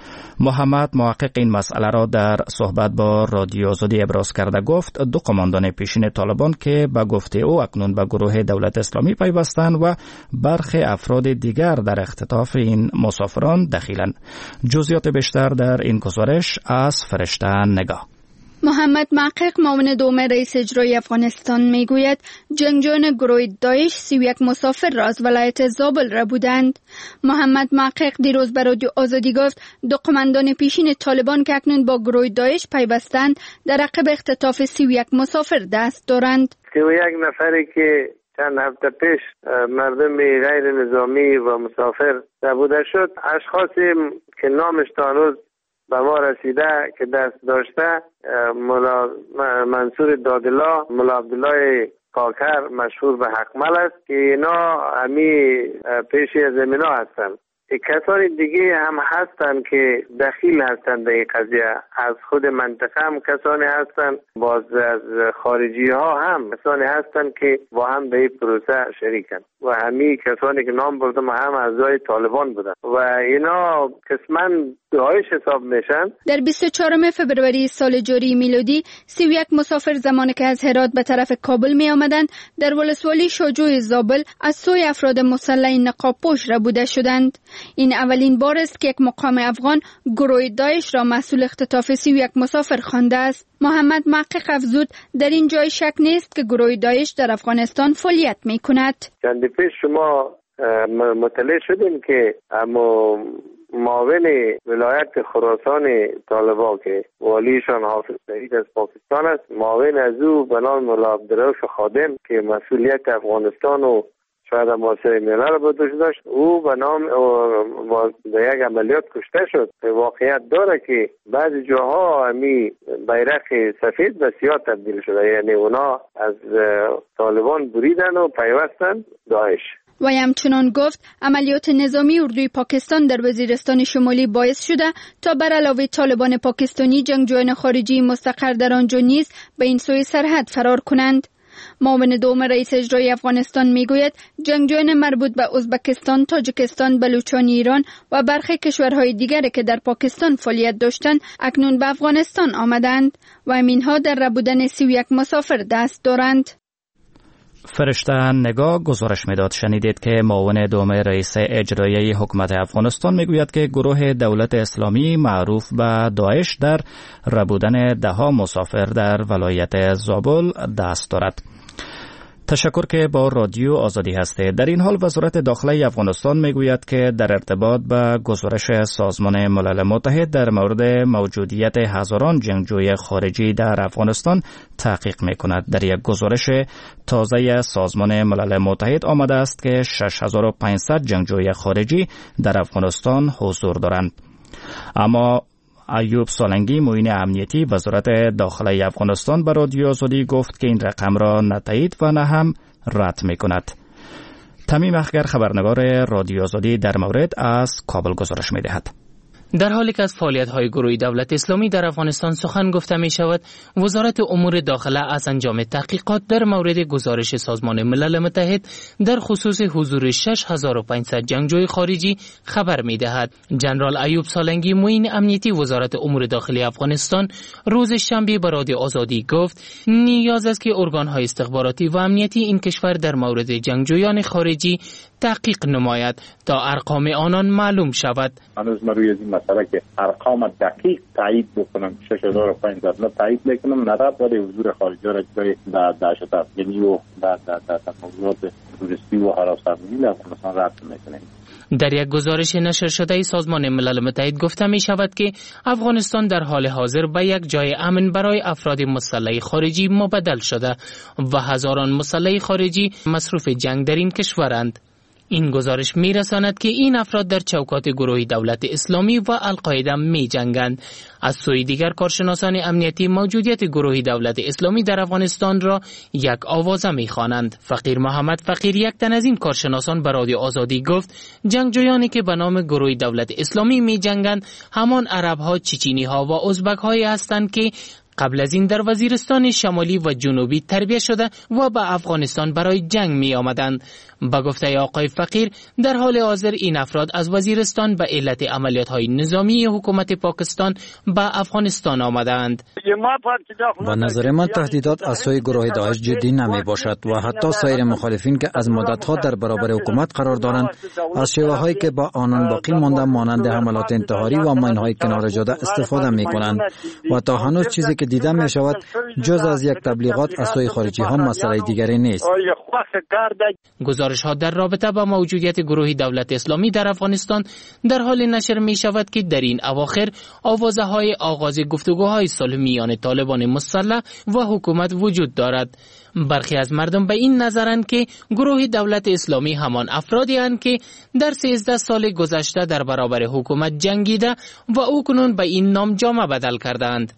محمد محقق این مسئله را در صحبت با رادیو آزادی ابراز کرده گفت دو قماندان پیشین طالبان که به گفته او اکنون به گروه دولت اسلامی پیوستند و برخی افراد دیگر در اختطاف این مسافران دخیلند. جزئیات بیشتر در این گزارش از فرشته نگاه. محمد محقق معاون دوم رئیس اجرایی افغانستان میگوید جنگجویان گروه داعش سی و یک مسافر را از ولایت زابل را بودند. محمد محقق دیروز به رادیو آزادی گفت دو قماندان پیشین طالبان که اکنون با گروه داعش پیوستند در عقب اختطاف سی و یک مسافر دست دارند. سی و یک نفری که چند هفته پیش مردم غیر نظامی و مسافر نبوده شد، اشخاصی که نامش تا هنوز به ما رسیده که دست داشته مولا منصور دادلا، مولا عبدالله کاکر مشهور به حقمل است که اینا همی پیشی از اینا هستند. کسانی دیگه هم هستند که دخیل هستند در این قضیه. از خود منطقه هم کسانی هستند، باز از خارجی ها هم کسانی هستند که با هم در این پروسه شریکند و همین کسانی که نام بردم هم اعضای طالبان بودند و اینا قسما داعش حساب میشن. در بیست و چهارم فبروری سال جاری میلادی سی و یک مسافر زمانی که از هرات به طرف کابل می آمدند در ولسوالی شجوع زابل از سوی افراد مسلح نقاب‌پوش ربوده شدند. این اولین بار است که یک مقام افغان گروه داعش را مسئول اختطاف سی و یک مسافر خوانده است. محمد محقق افزود در این جای شک نیست که گروه داعش در افغانستان فعالیت می کند. چند پیش شما مطلع شدیم که اما معاون ولایت خراسان طالبان که والیشان حافظ سعید از پاکستان است، معاون از او به نام مولا عبدالرؤوف خادم که مسئولیت افغانستان و شاید محاصره میانه را به دوش داشت، او به نام در یک عملیات کشته شد. واقعیت داره که بعضی جاها همی بیرق سفید به سیاه تبدیل شده، یعنی اونا از طالبان بریدن و پیوستن داعش. و همچنان گفت عملیات نظامی اردوی پاکستان در وزیرستان شمالی باعث شده تا بر علاوه طالبان پاکستانی جنگجویان خارجی مستقر در آنجا نیز به این سوی سرحد فرار کنند. معاون دوم رئیس اجرایی افغانستان میگوید جنگجویان مربوط به ازبکستان، تاجیکستان، بلوچستان، ایران و برخی کشورهای دیگر که در پاکستان فعالیت داشتند اکنون به افغانستان آمدند و همینها در ربودن سی و یک مسافر دست دارند. فرشته نگاه گزارش میداد. شنیدید که معاون دوم رئیس اجرایی حکومت افغانستان میگوید که گروه دولت اسلامی معروف به داعش در ربودن ده ها مسافر در ولایت زابل دست دارد. تشکر که با رادیو آزادی هستید. در این حال وزارت داخله افغانستان میگوید که در ارتباط به گزارش سازمان ملل متحد در مورد موجودیت هزاران جنگجوی خارجی در افغانستان تحقیق میکند. در یک گزارش تازه سازمان ملل متحد آمده است که شش هزار و پانصد جنگجوی خارجی در افغانستان حضور دارند. اما ایوب سالنگی معین امنیتی وزارت داخله افغانستان به رادیو آزادی گفت که این رقم را نه تایید و نه هم رد میکند. تمیم اخگر خبرنگار رادیو آزادی در مورد از کابل گزارش میدهد. در حالی که از فعالیت‌های گروه دولت اسلامی در افغانستان سخن گفته می شود، وزارت امور داخله از انجام تحقیقات در مورد گزارش سازمان ملل متحد در خصوص حضور شش هزار و پانصد جنگجوی خارجی خبر می دهد. جنرال ایوب سالنگی معین امنیتی وزارت امور داخلی افغانستان روز شنبه به رادیو آزادی گفت نیاز است که ارگان‌های استخباراتی و امنیتی این کشور در مورد جنگجویان خارجی تحقیق نماید تا ارقام آنان معلوم شود. هنوز من روی این مسئله که ارقام دقیق تایید بکنم شش هزار و پانصد نه تایید میکنم ندارد، ولی حضور خارجی را جای در داشت افغانی و در در در موضوعات توریستی و هراسانی افغانستان رد میکنیم. در یک گزارش نشر شده سازمان ملل متحد گفته می شود که افغانستان در حال حاضر به یک جای امن برای افراد مسلح خارجی مبدل شده و هزاران مسلح خارجی مصروف جنگ در این کشورند. این گزارش می رساند که این افراد در چوکات گروه دولت اسلامی و القاعده می جنگند. از سوی دیگر کارشناسان امنیتی موجودیت گروه دولت اسلامی در افغانستان را یک آوازه می خوانند. فقیر محمد فقیر، یک تن از این کارشناسان، به رادیو آزادی گفت جنگجویانی که به نام گروه دولت اسلامی می جنگند همان عرب ها، چچینی ها و ازبک هایی هستند که قبل از این در وزیرستان شمالی و جنوبی تربیت شده و به افغانستان برای جنگ می آمدند. با گفته آقای فقیر در حال حاضر این افراد از وزیرستان به علت عملیات های نظامی حکومت پاکستان به افغانستان آمدند. با نظر من تهدیدات از سوی گروه داعش جدی نمی باشد و حتی سایر مخالفین که از مدتها در برابر حکومت قرار دارند از شیوه هایی که با آنان باقی مانده مانند حملات انتحاری و ماین های کنار جاده استفاده می کنند و تا هنوز چیزی که دیده می شود جز از یک تبلیغات از سوی خارجی ها مسئله دیگری نیست. گزارش ها در رابطه با موجودیت گروه دولت اسلامی در افغانستان در حال نشر می شود که در این اواخر آوازه های آغاز گفتگوهای صلح میان طالبان مسلح و حکومت وجود دارد. برخی از مردم به این نظرند که گروه دولت اسلامی همان افرادی اند که در سیزده سال گذشته در برابر حکومت جنگیده و او کنون به این نام جامه بدل کردند.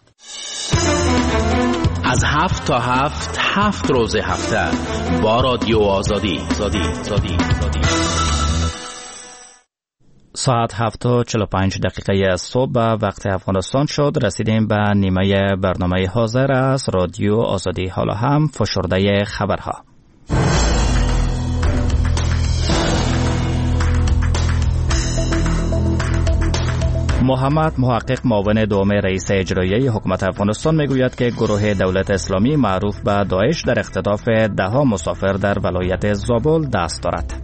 از هفت تا هفت هفت روز هفته با رادیو آزادی. آزادی. آزادی. آزادی. ساعت هفت و چهل و پنج دقیقه از صبح به وقت افغانستان شد. رسیدیم به نیمه برنامه حاضر از رادیو آزادی. حالا هم فشرده خبرها. محمد محقق، معاون دوم رئیس اجرایی حکومت افغانستان، میگوید که گروه دولت اسلامی معروف به داعش در اختطاف ده‌ها مسافر در ولایت زابل دست دارد.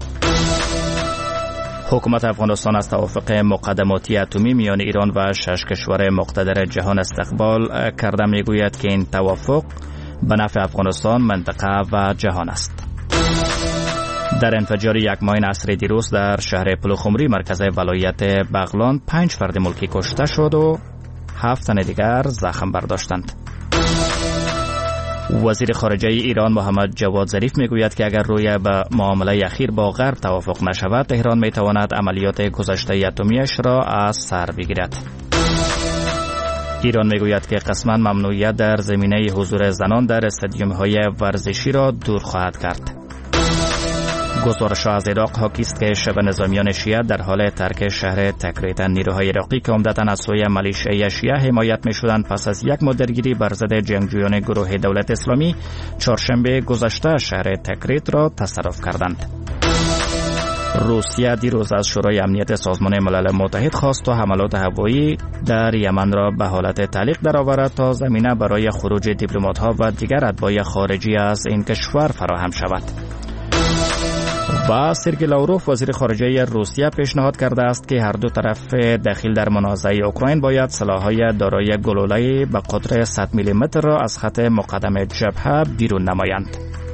حکومت افغانستان از توافق مقدماتی اتمی میان ایران و شش کشور مقتدر جهان استقبال کرده. میگوید که این توافق به نفع افغانستان، منطقه و جهان است. در انفجار یک ماین عصر دیروز در شهر پلوخمری مرکز ولایت بغلان پنج فرد ملکی کشته شد و هفت تن دیگر زخم برداشتند. وزیر خارجه ایران محمد جواد ظریف میگوید که اگر روی به معامله اخیر با غرب توافق نشود، تهران میتواند عملیات گذشته اتمیش را از سر بگیرد. ایران میگوید که قسما ممنوعیت در زمینه حضور زنان در استادیوم‌های ورزشی را دور خواهد کرد. گزارش از عراق حاکی است که شبه نظامیان شیعه در حال ترک شهر تکریت. نیروهای عراقی که عمدتاً از سوی ملیشیای شیعه حمایت می‌شدند پس از یک ماه درگیری بر ضد جنگجویان گروه دولت اسلامی چهارشنبه گذشته شهر تکریت را تصرف کردند. روسیه دیروز از شورای امنیت سازمان ملل متحد خواست تا حملات هوایی در یمن را به حالت تعلیق درآورد تا زمینه برای خروج دیپلمات‌ها و دیگر اتباع خارجی از این کشور فراهم شود. و سرگئی لاوروف وزیر خارجه روسیه پیشنهاد کرده است که هر دو طرف دخیل در منازعه اوکراین باید سلاح‌های دارای گلوله‌ای به قطر صد میلیمتر را از خط مقدم جبهه بیرون نمایند.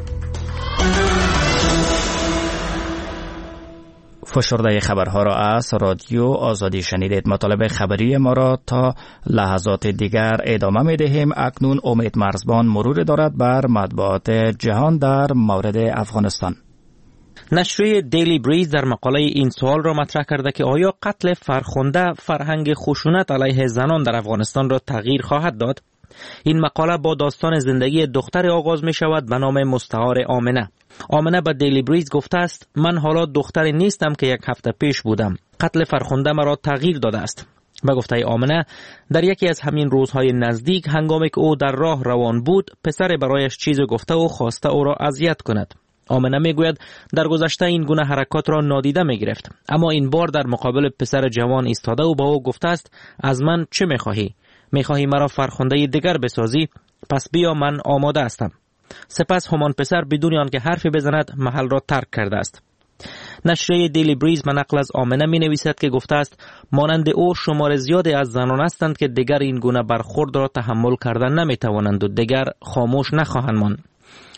فشرده خبرها را از رادیو آزادی شنیدید. مطالب خبری ما را تا لحظات دیگر ادامه می دهیم. اکنون امید مرزبان مرور دارد بر مطبوعات جهان در مورد افغانستان. نشریه دیلی بریز در مقاله این سوال را مطرح کرده که آیا قتل فرخنده فرهنگ خشونت علیه زنان در افغانستان را تغییر خواهد داد؟ این مقاله با داستان زندگی دختر آغاز می شود به نام مستعار آمنه. آمنه به دیلی بریز گفته است: من حالا دختری نیستم که یک هفته پیش بودم. قتل فرخنده مرا تغییر داده است. به گفته آمنه، در یکی از همین روزهای نزدیک هنگامی که او در راه روان بود، پسر برایش چیز گفته و خواسته او را اذیت کند. آمنه میگوید در گذشته این گونه حرکات را نادیده میگرفت، اما این بار در مقابل پسر جوان ایستاده و با او گفته است: از من چه میخواهی؟ میخواهی مرا فرخنده دیگر بسازی؟ پس بیا، من آماده هستم. سپس همان پسر بدون آنکه حرفی بزند محل را ترک کرده است. نشریه دیلی بریز به نقل از آمنه می نویسد که گفته است: مانند او شمار زیادی از زنان هستند که دیگر این گونه برخورد را تحمل کردن نمی توانند و دیگر خاموش نخواهند ماند.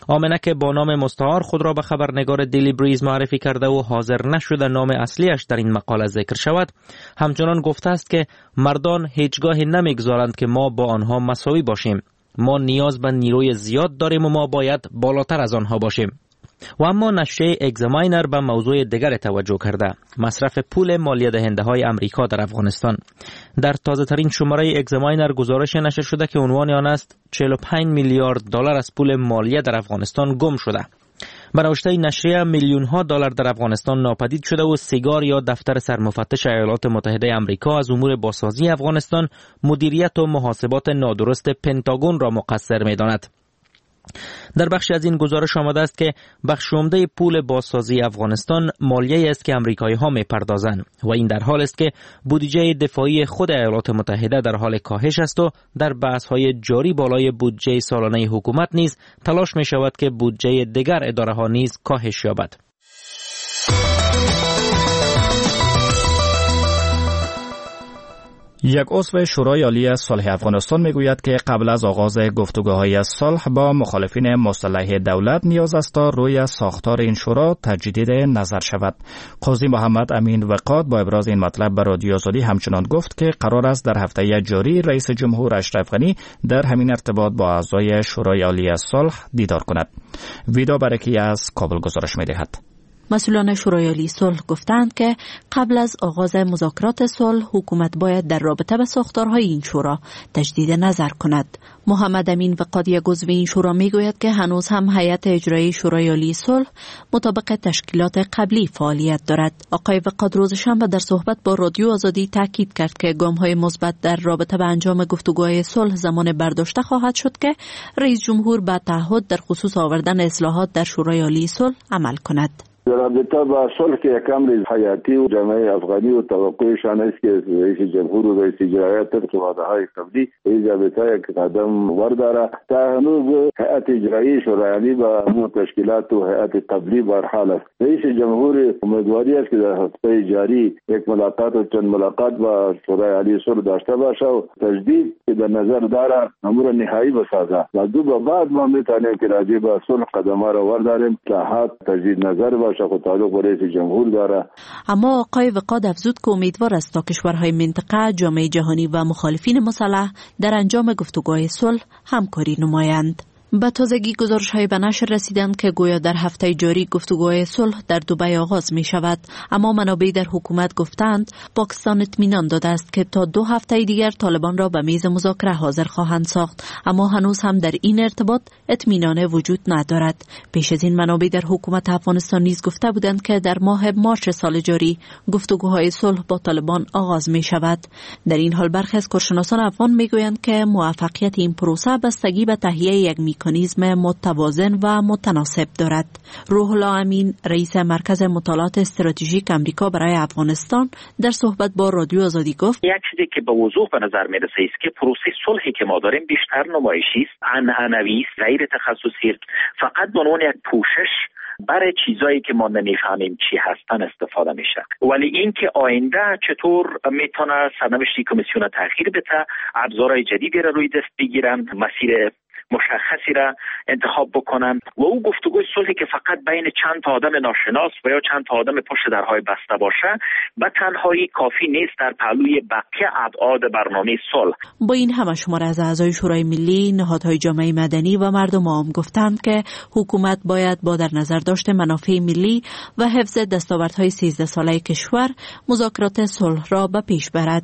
آمنه که با نام مستعار خود را به خبرنگار دیلی بریز معرفی کرده و حاضر نشده نام اصلیش در این مقاله ذکر شود، همچنان گفته است که مردان هیچگاه نمیگذارند که ما با آنها مساوی باشیم. ما نیاز به نیروی زیاد داریم و ما باید بالاتر از آنها باشیم. و اما نشریه اگزاماینر به موضوع دیگر توجه کرده: مصرف پول مالیه دهنده های امریکا در افغانستان. در تازه ترین شماره اگزاماینر گزارش نشر شده که عنوان آن است چهل و پنج میلیارد دلار از پول مالیه در افغانستان گم شده. به نوشته نشریه میلیون ها دلار در افغانستان ناپدید شده و سیگار یا دفتر سرمفتش ایالات متحده آمریکا از امور بازسازی افغانستان مدیریت و محاسبات نادرست پنتاگون را مقصر می‌داند. در بخشی از این گزارش آمده است که بخش عمده پول بازسازی افغانستان مالیه است که امریکایی‌ها می‌پردازند و این در حال است که بودجه دفاعی خود ایالات متحده در حال کاهش است و در بحث‌های جاری بالای بودجه سالانه حکومت نیز تلاش می‌شود که بودجه دیگر اداره‌ها نیز کاهش یابد. یک عضو شورای عالی صلح افغانستان میگوید که قبل از آغاز گفتگوهای صلح با مخالفین مسلح دولت نیاز است تا روی ساختار این شورا تجدید نظر شود. قاضی محمد امین وقاد با ابراز این مطلب به رادیو آزادی همچنان گفت که قرار است در هفته جاری رئیس جمهور اشرف غنی در همین ارتباط با اعضای شورای عالی صلح دیدار کند. ویدا برکی از کابل گزارش می‌دهد. مسئولان شورای عالی صلح گفتند که قبل از آغاز مذاکرات صلح حکومت باید در رابطه با ساختارهای این شورا تجدید نظر کند. محمد امین وقاد یک عضو این شورا میگوید که هنوز هم هیئت اجرایی شورای عالی صلح مطابق تشکیلات قبلی فعالیت دارد. آقای وقاد روز شنبه در صحبت با رادیو آزادی تاکید کرد که گام‌های مثبت در رابطه با انجام گفتگوهای صلح زمان برداشته خواهد شد که رئیس جمهور به تعهد در خصوص آوردن اصلاحات در شورای عالی صلح عمل کند. در رابطه با صلح که یک امر حیاتی و جامعه افغانی و توقعشان است که رئیس جمهور و رئیس اجرایی طبق وعده‌های قبلی این رابطه یک قدم ورداره. تا هنوز هیئت اجرایی شورای عالی با همون تشکیلات و هیئت قبلی برحال است. رئیس جمهور امیدواری است که در هفته جاری یک ملاقات و چند ملاقات با شورای عالی صلح داشته باشه و تجدید که در نظر داره امور نهایی بسازه و دو به بعد ما میتونیم که راجع به صلح قدم‌ها را ورداریم که حد تجدید نظر باشه و تعلق به رئیس جمهور داره. اما آقای وقاد افزود که امیدوار است تا کشورهای منطقه، جامعه جهانی و مخالفین مسلح در انجام گفتگوهای صلح همکاری نمایند. به تازگی گزارش‌های به نشر رسیدند که گویا در هفته جاری گفتگوهای صلح در دبی آغاز می شود، اما منابع در حکومت گفتند پاکستان اطمینان داده است که تا دو هفته دیگر طالبان را به میز مذاکره حاضر خواهند ساخت، اما هنوز هم در این ارتباط اطمینان وجود ندارد. پیش از این منابع در حکومت افغانستان نیز گفته بودند که در ماه مارس سال جاری گفتگوهای صلح با طالبان آغاز می شود. در این حال برخی از کارشناسان افغان می گویند که موفقیت این پروسه بستگی به تهیه یک میکانیزم متوازن و متناسب دارد. روح الله امین، رئیس مرکز مطالعات استراتژیک امریکا برای افغانستان، در صحبت با رادیو آزادی گفت: یک چیزی که به وضوح به نظر می رسه است که پروسه صلحی که ما داریم بیشتر نمایشی است، عنعنوی است، غیر تخصصی است، فقط به عنوان یک پوشش برای چیزایی که ما نمیفهمیم چی هستن استفاده میشه. ولی این که آینده چطور میتونه سرنوشت کمیسیون تغییر بده، ابزارهای جدیدی را روی دست بگیرن، مسیر مشخصی را انتخاب بکنن و او گفتگوی صلحی که فقط بین چند تا آدم ناشناس و یا چند تا آدم پشت درهای بسته باشه به تنهایی کافی نیست در پهلوی بقیه ابعاد برنامه صلح. با این همه شمار از اعضای شورای ملی، نهادهای جامعه مدنی و مردم عام گفتند که حکومت باید با در نظر داشت منافع ملی و حفظ دستاوردهای سیزده ساله کشور مذاکرات صلح را به پیش برد.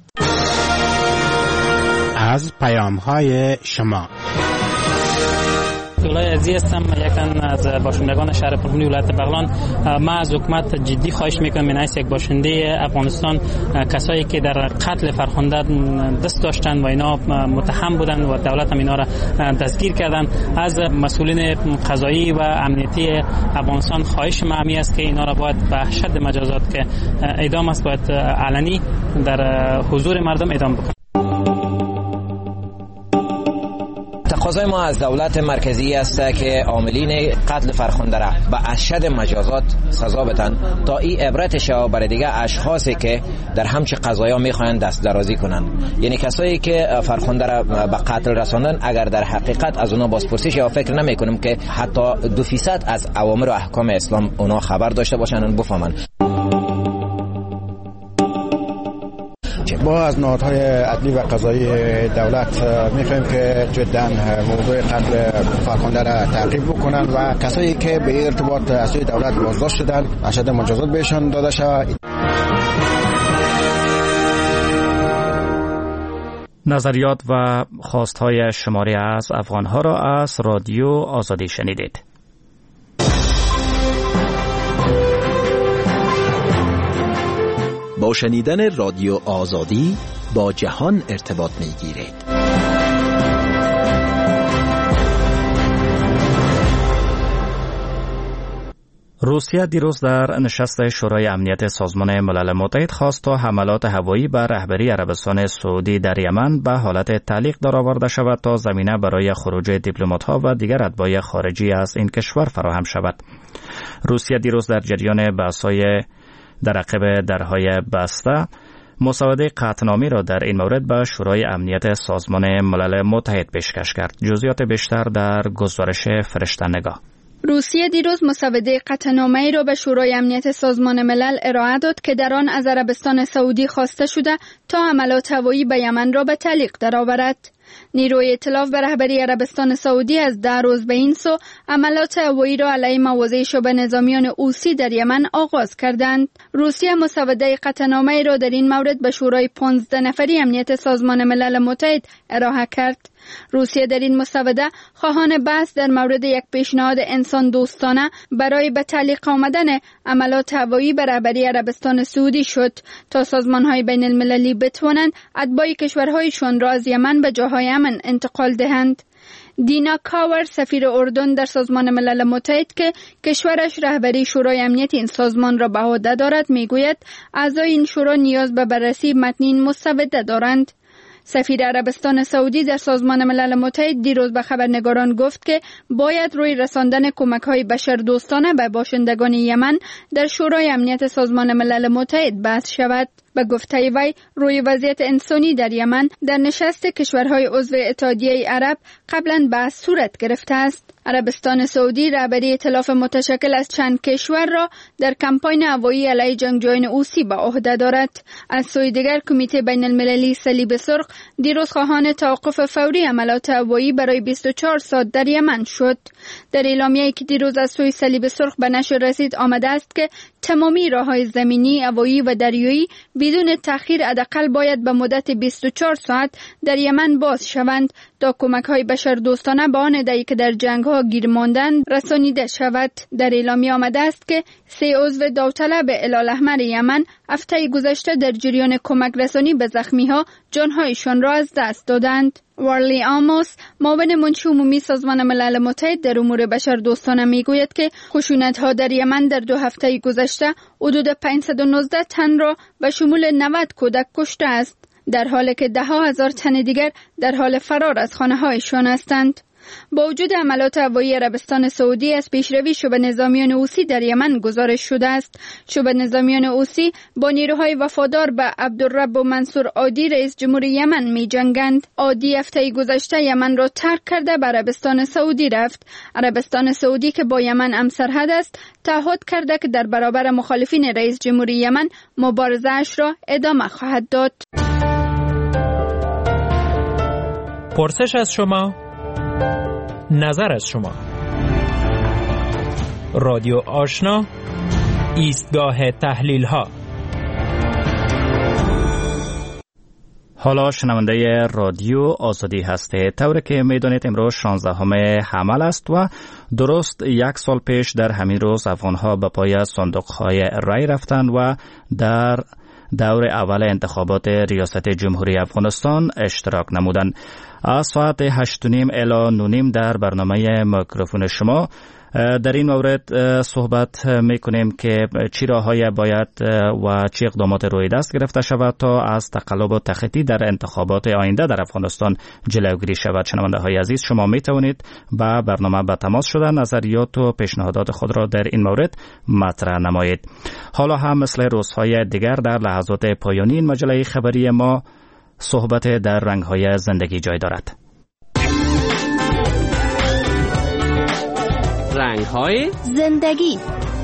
از پیام‌های شما عبدالله عزیز هستم، یکن از باشندگان شهر پرخونی ولایت بغلان. ما از حکومت جدی خواهش میکنم من از یک باشنده افغانستان کسایی که در قتل فرخنده دست داشتن و اینا متهم بودن و دولت هم اینا را دستگیر کردن، از مسئولین قضایی و امنیتی افغانستان خواهش معمی است که اینا را باید به شد مجازات که اعدام است باید علنی در حضور مردم اعدام بکنن. تقاضای ما از دولت مرکزی است که عاملین قتل فرخنده را به اشد مجازات سزا بدن تا این عبرت شود برای دیگه اشخاصی که در همچه قضایا میخواین دست درازی کنن. یعنی کسایی که فرخنده را به قتل رساندن اگر در حقیقت از اونا بازپرسیش یا فکر نمیکنم که حتی دو فیصد از اوامر و احکام اسلام اونا خبر داشته باشن و بفهمن. ما از نهادهای عدلی و قضایی دولت می‌خوایم که جداً موضوع قتل فرخنده را تعقیب بکنن و کسایی که به ارتباط از سوی دولت بازداشت شدن اشد مجازات بهشان داده شود. نظریات و خواستهای شماری از افغانها را از رادیو آزادی شنیدید. با شنیدن رادیو آزادی با جهان ارتباط می‌گیرید. روسیه دیروز در نشست شورای امنیت سازمان ملل متحد خواست تا حملات هوایی بر رهبری عربستان سعودی در یمن به حالت تعلیق درآورده شود تا زمینه برای خروج دیپلمات‌ها و دیگر اتباع خارجی از این کشور فراهم شود. روسیه دیروز در جریان بحث‌های در عقب درهای بسته مسوده قطعنامه‌ای را در این مورد به شورای امنیت سازمان ملل متحد پیشکش کرد. جزئیات بیشتر در گزارش فرشته نگاه. روسیه دیروز مسوده قطعنامه‌ای را به شورای امنیت سازمان ملل ارائه داد که در آن از عربستان سعودی خواسته شده تا حملات هوایی به یمن را به تعلیق درآورد. نیروی ائتلاف به رهبری عربستان سعودی از ده روز به این سو حملات هوایی را علیه مواضع شبه نظامیان حوثی در یمن آغاز کردند. روسیه مسوده قطعنامه‌ای را در این مورد به شورای پانزده نفری امنیت سازمان ملل متحد ارائه کرد. روسیه در این مسوده خواهان بحث در مورد یک پیشنهاد انسان دوستانه برای به تعلیق آمدن حملات هوایی به رهبری عربستان سعودی شد تا سازمان‌های بین المللی بتوانند اتباع کشورهایشان را از یمن به جاهای امن انتقال دهند. دینا کاور سفیر اردن در سازمان ملل متحد که کشورش رهبری شورای امنیت این سازمان را به عهده دارد میگوید اعضای این شورا نیاز به بررسی متن این مسوده دارند. سفیر عربستان سعودی در سازمان ملل متحد دیروز به خبرنگاران گفت که باید روی رساندن کمک‌های بشردوستانه به باشندگان یمن در شورای امنیت سازمان ملل متحد بحث شود. به گفته وی روی وضعیت انسانی در یمن در نشست کشورهای عضو اتحادیه عرب قبلا بحث صورت گرفته است. عربستان سعودی رهبری ائتلاف متشکل از چند کشور را در کمپاین هوایی علیه جنگجویان حوثی به عهده دارد. از سوی دیگر کمیته بین المللی صلیب سرخ دیروز خواهان توقف فوری حملات هوایی برای بیست و چهار ساعت در یمن شد. در اعلامیه‌ای که دیروز از سوی صلیب سرخ به نشر رسید آمده است که تمامی راه‌های زمینی، هوایی و دریایی بدون تأخیر حداقل باید به مدت بیست و چهار ساعت در یمن باز شوند تا کمک‌های بشردوستانه به آن عده‌ای که در جنگ‌ها گیر ماندند رسانیده شود. در اعلامیه آمده است که سه عضو داوطلب هلال‌احمر یمن هفته گذشته در جریان کمک رسانی به زخمی‌ها جان‌هایشان را از دست دادند. وارلی آموس معاون منشی عمومی سازمان ملل متحد در امور بشردوستانه میگوید که خشونت‌ها در یمن در دو هفته گذشته حدود پانصد و نوزده تن را به شمول نود کودک کشته است، در حالی که ده ها هزار تن دیگر در حال فرار از خانه‌هایشان هستند. با وجود حملات هوایی عربستان سعودی از پیشروی شبه نظامیان حوثی در یمن گزارش شده است. شبه نظامیان حوثی با نیروهای وفادار به عبدالرب و منصور عادی رئیس جمهور یمن می جنگند. عادی هفته گذشته یمن را ترک کرده به عربستان سعودی رفت. عربستان سعودی که با یمن همسرحد است تعهد کرده که در برابر مخالفین رئیس جمهور یمن مبارزه اش را ادامه خواهد داد. پرسش از شما، نظر از شما. رادیو آشنا، ایستگاه تحلیل ها. حالا شنونده رادیو آزادی هستید. طوری که میدانید امروز شانزدهم حمل است و درست یک سال پیش در همین روز افغانها به پای صندوق‌های رای رفتند و در دور اول انتخابات ریاست جمهوری افغانستان اشتراک نمودند. از ساعت هشت و نیم الی نه نیم در برنامه میکروفون شما در این مورد صحبت میکنیم که چه راههای باید و چه اقدامات روی دست گرفته شود تا از تقلب و تخطی در انتخابات آینده در افغانستان جلوگیری شود. شنونده های عزیز، شما می توانید با برنامه به تماس شده نظریات و پیشنهادات خود را در این مورد مطرح نمایید. حالا هم مثل روزهای دیگر در لحظات پایانی این مجله خبری ما صحبت در رنگ‌های زندگی جای دارد. رنگ‌های زندگی.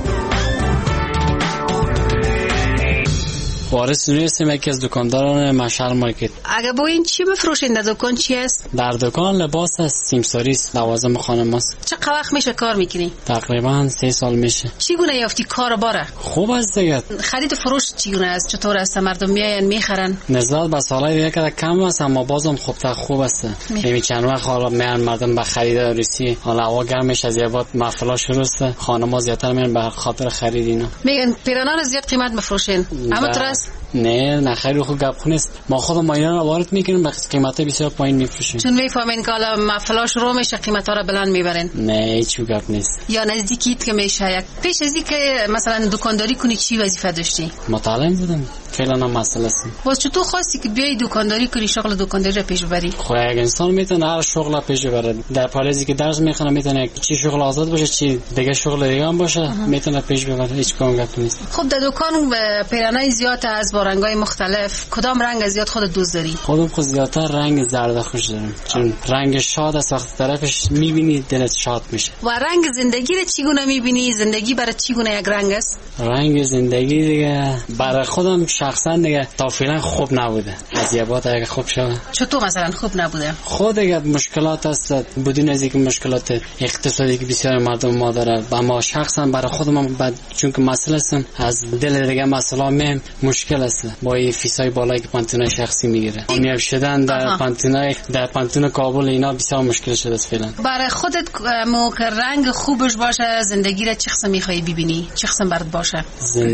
وارث نوری هستم، یکی از دکانداران مشعل مارکت. اگه با این چی بفروشین در دکان چی است؟ در دکان لباس است، سیمساری است، لوازم خانم است. چه وقت میشه کار میکنی؟ تقریبا سه سال میشه. چگونه یافتی کار باره؟ خوب است دیگه. خرید و فروش چگونه است؟ چطور است؟ مردم میاین میخرن؟ نسبت به سالهای دیگه که کم است اما بازم خوب تا خوب است. ببین چند وقت حالا میان مردم به خرید روسی، حالا هوا گرم میشه، از یه بعد محفلا شروع است، خانم‌ها زیادتر میان به خاطر خرید اینا. میگن پیرانان زیاد قیمت بفروشین. اما درست؟ نه نه خیلی خوب گپ نیست. ما خودم ما اینا رو وارد میکنیم به قیمت بسیار پایین میفروشیم. چون میفهمین که حالا محفلا شروع میشه قیمتا رو بلند میبرن. نه هیچ گپ نیست. یا نزدیکیت که میشه یک پیش از اینکه مثلا دکانداری کنی چی وظیفه داشتی؟ متعلم بودم. فعلا هم مسئله است. باز چطور خواستی که بیای دکانداری کنی، شغل دکانداری رو پیش ببری؟ خو یک انسان میتونه هر شغل پیش ببره. در پالیزی که درس میخونه میتونه چی شغل آزاد باشه چی دیگه شغل دیگه هم باشه میتونه پیش ببره. هیچ کام گپ نیست. خب در دکان پیرانای زیاد از با رنگای مختلف، کدام رنگ زیاد خودت دوست داری؟ خودم خود زیادتر رنگ زرد خوش دارم، چون رنگ شاد است، وقتی طرفش میبینی دلت شاد میشه. و رنگ زندگی رو چگونه میبینی؟ زندگی برای چگونه یک رنگ است؟ رنگ زندگی دیگه برای خودم شخصا دیگه تا فعلا خوب نبوده. از یه بعد اگه خوب شود. چطور مثلا خوب نبوده؟ خود دیگه مشکلات است، بدون از اینکه مشکلات اقتصادی که بسیار مردم ما داره، اما شخصا برای خودم بعد چون که مسئله است از دل دیگه مسئله مهم مشکل است. با این فیسای بالایی که پانتونای شخصی میگیره، میاب شدن در پانتونای در پانتون کابل اینا بسیار مشکل شده است فعلا. برای خودت مو که رنگ خوبش باشه زندگی را چه قسم میخوای ببینی؟ چه قسم برات باشه؟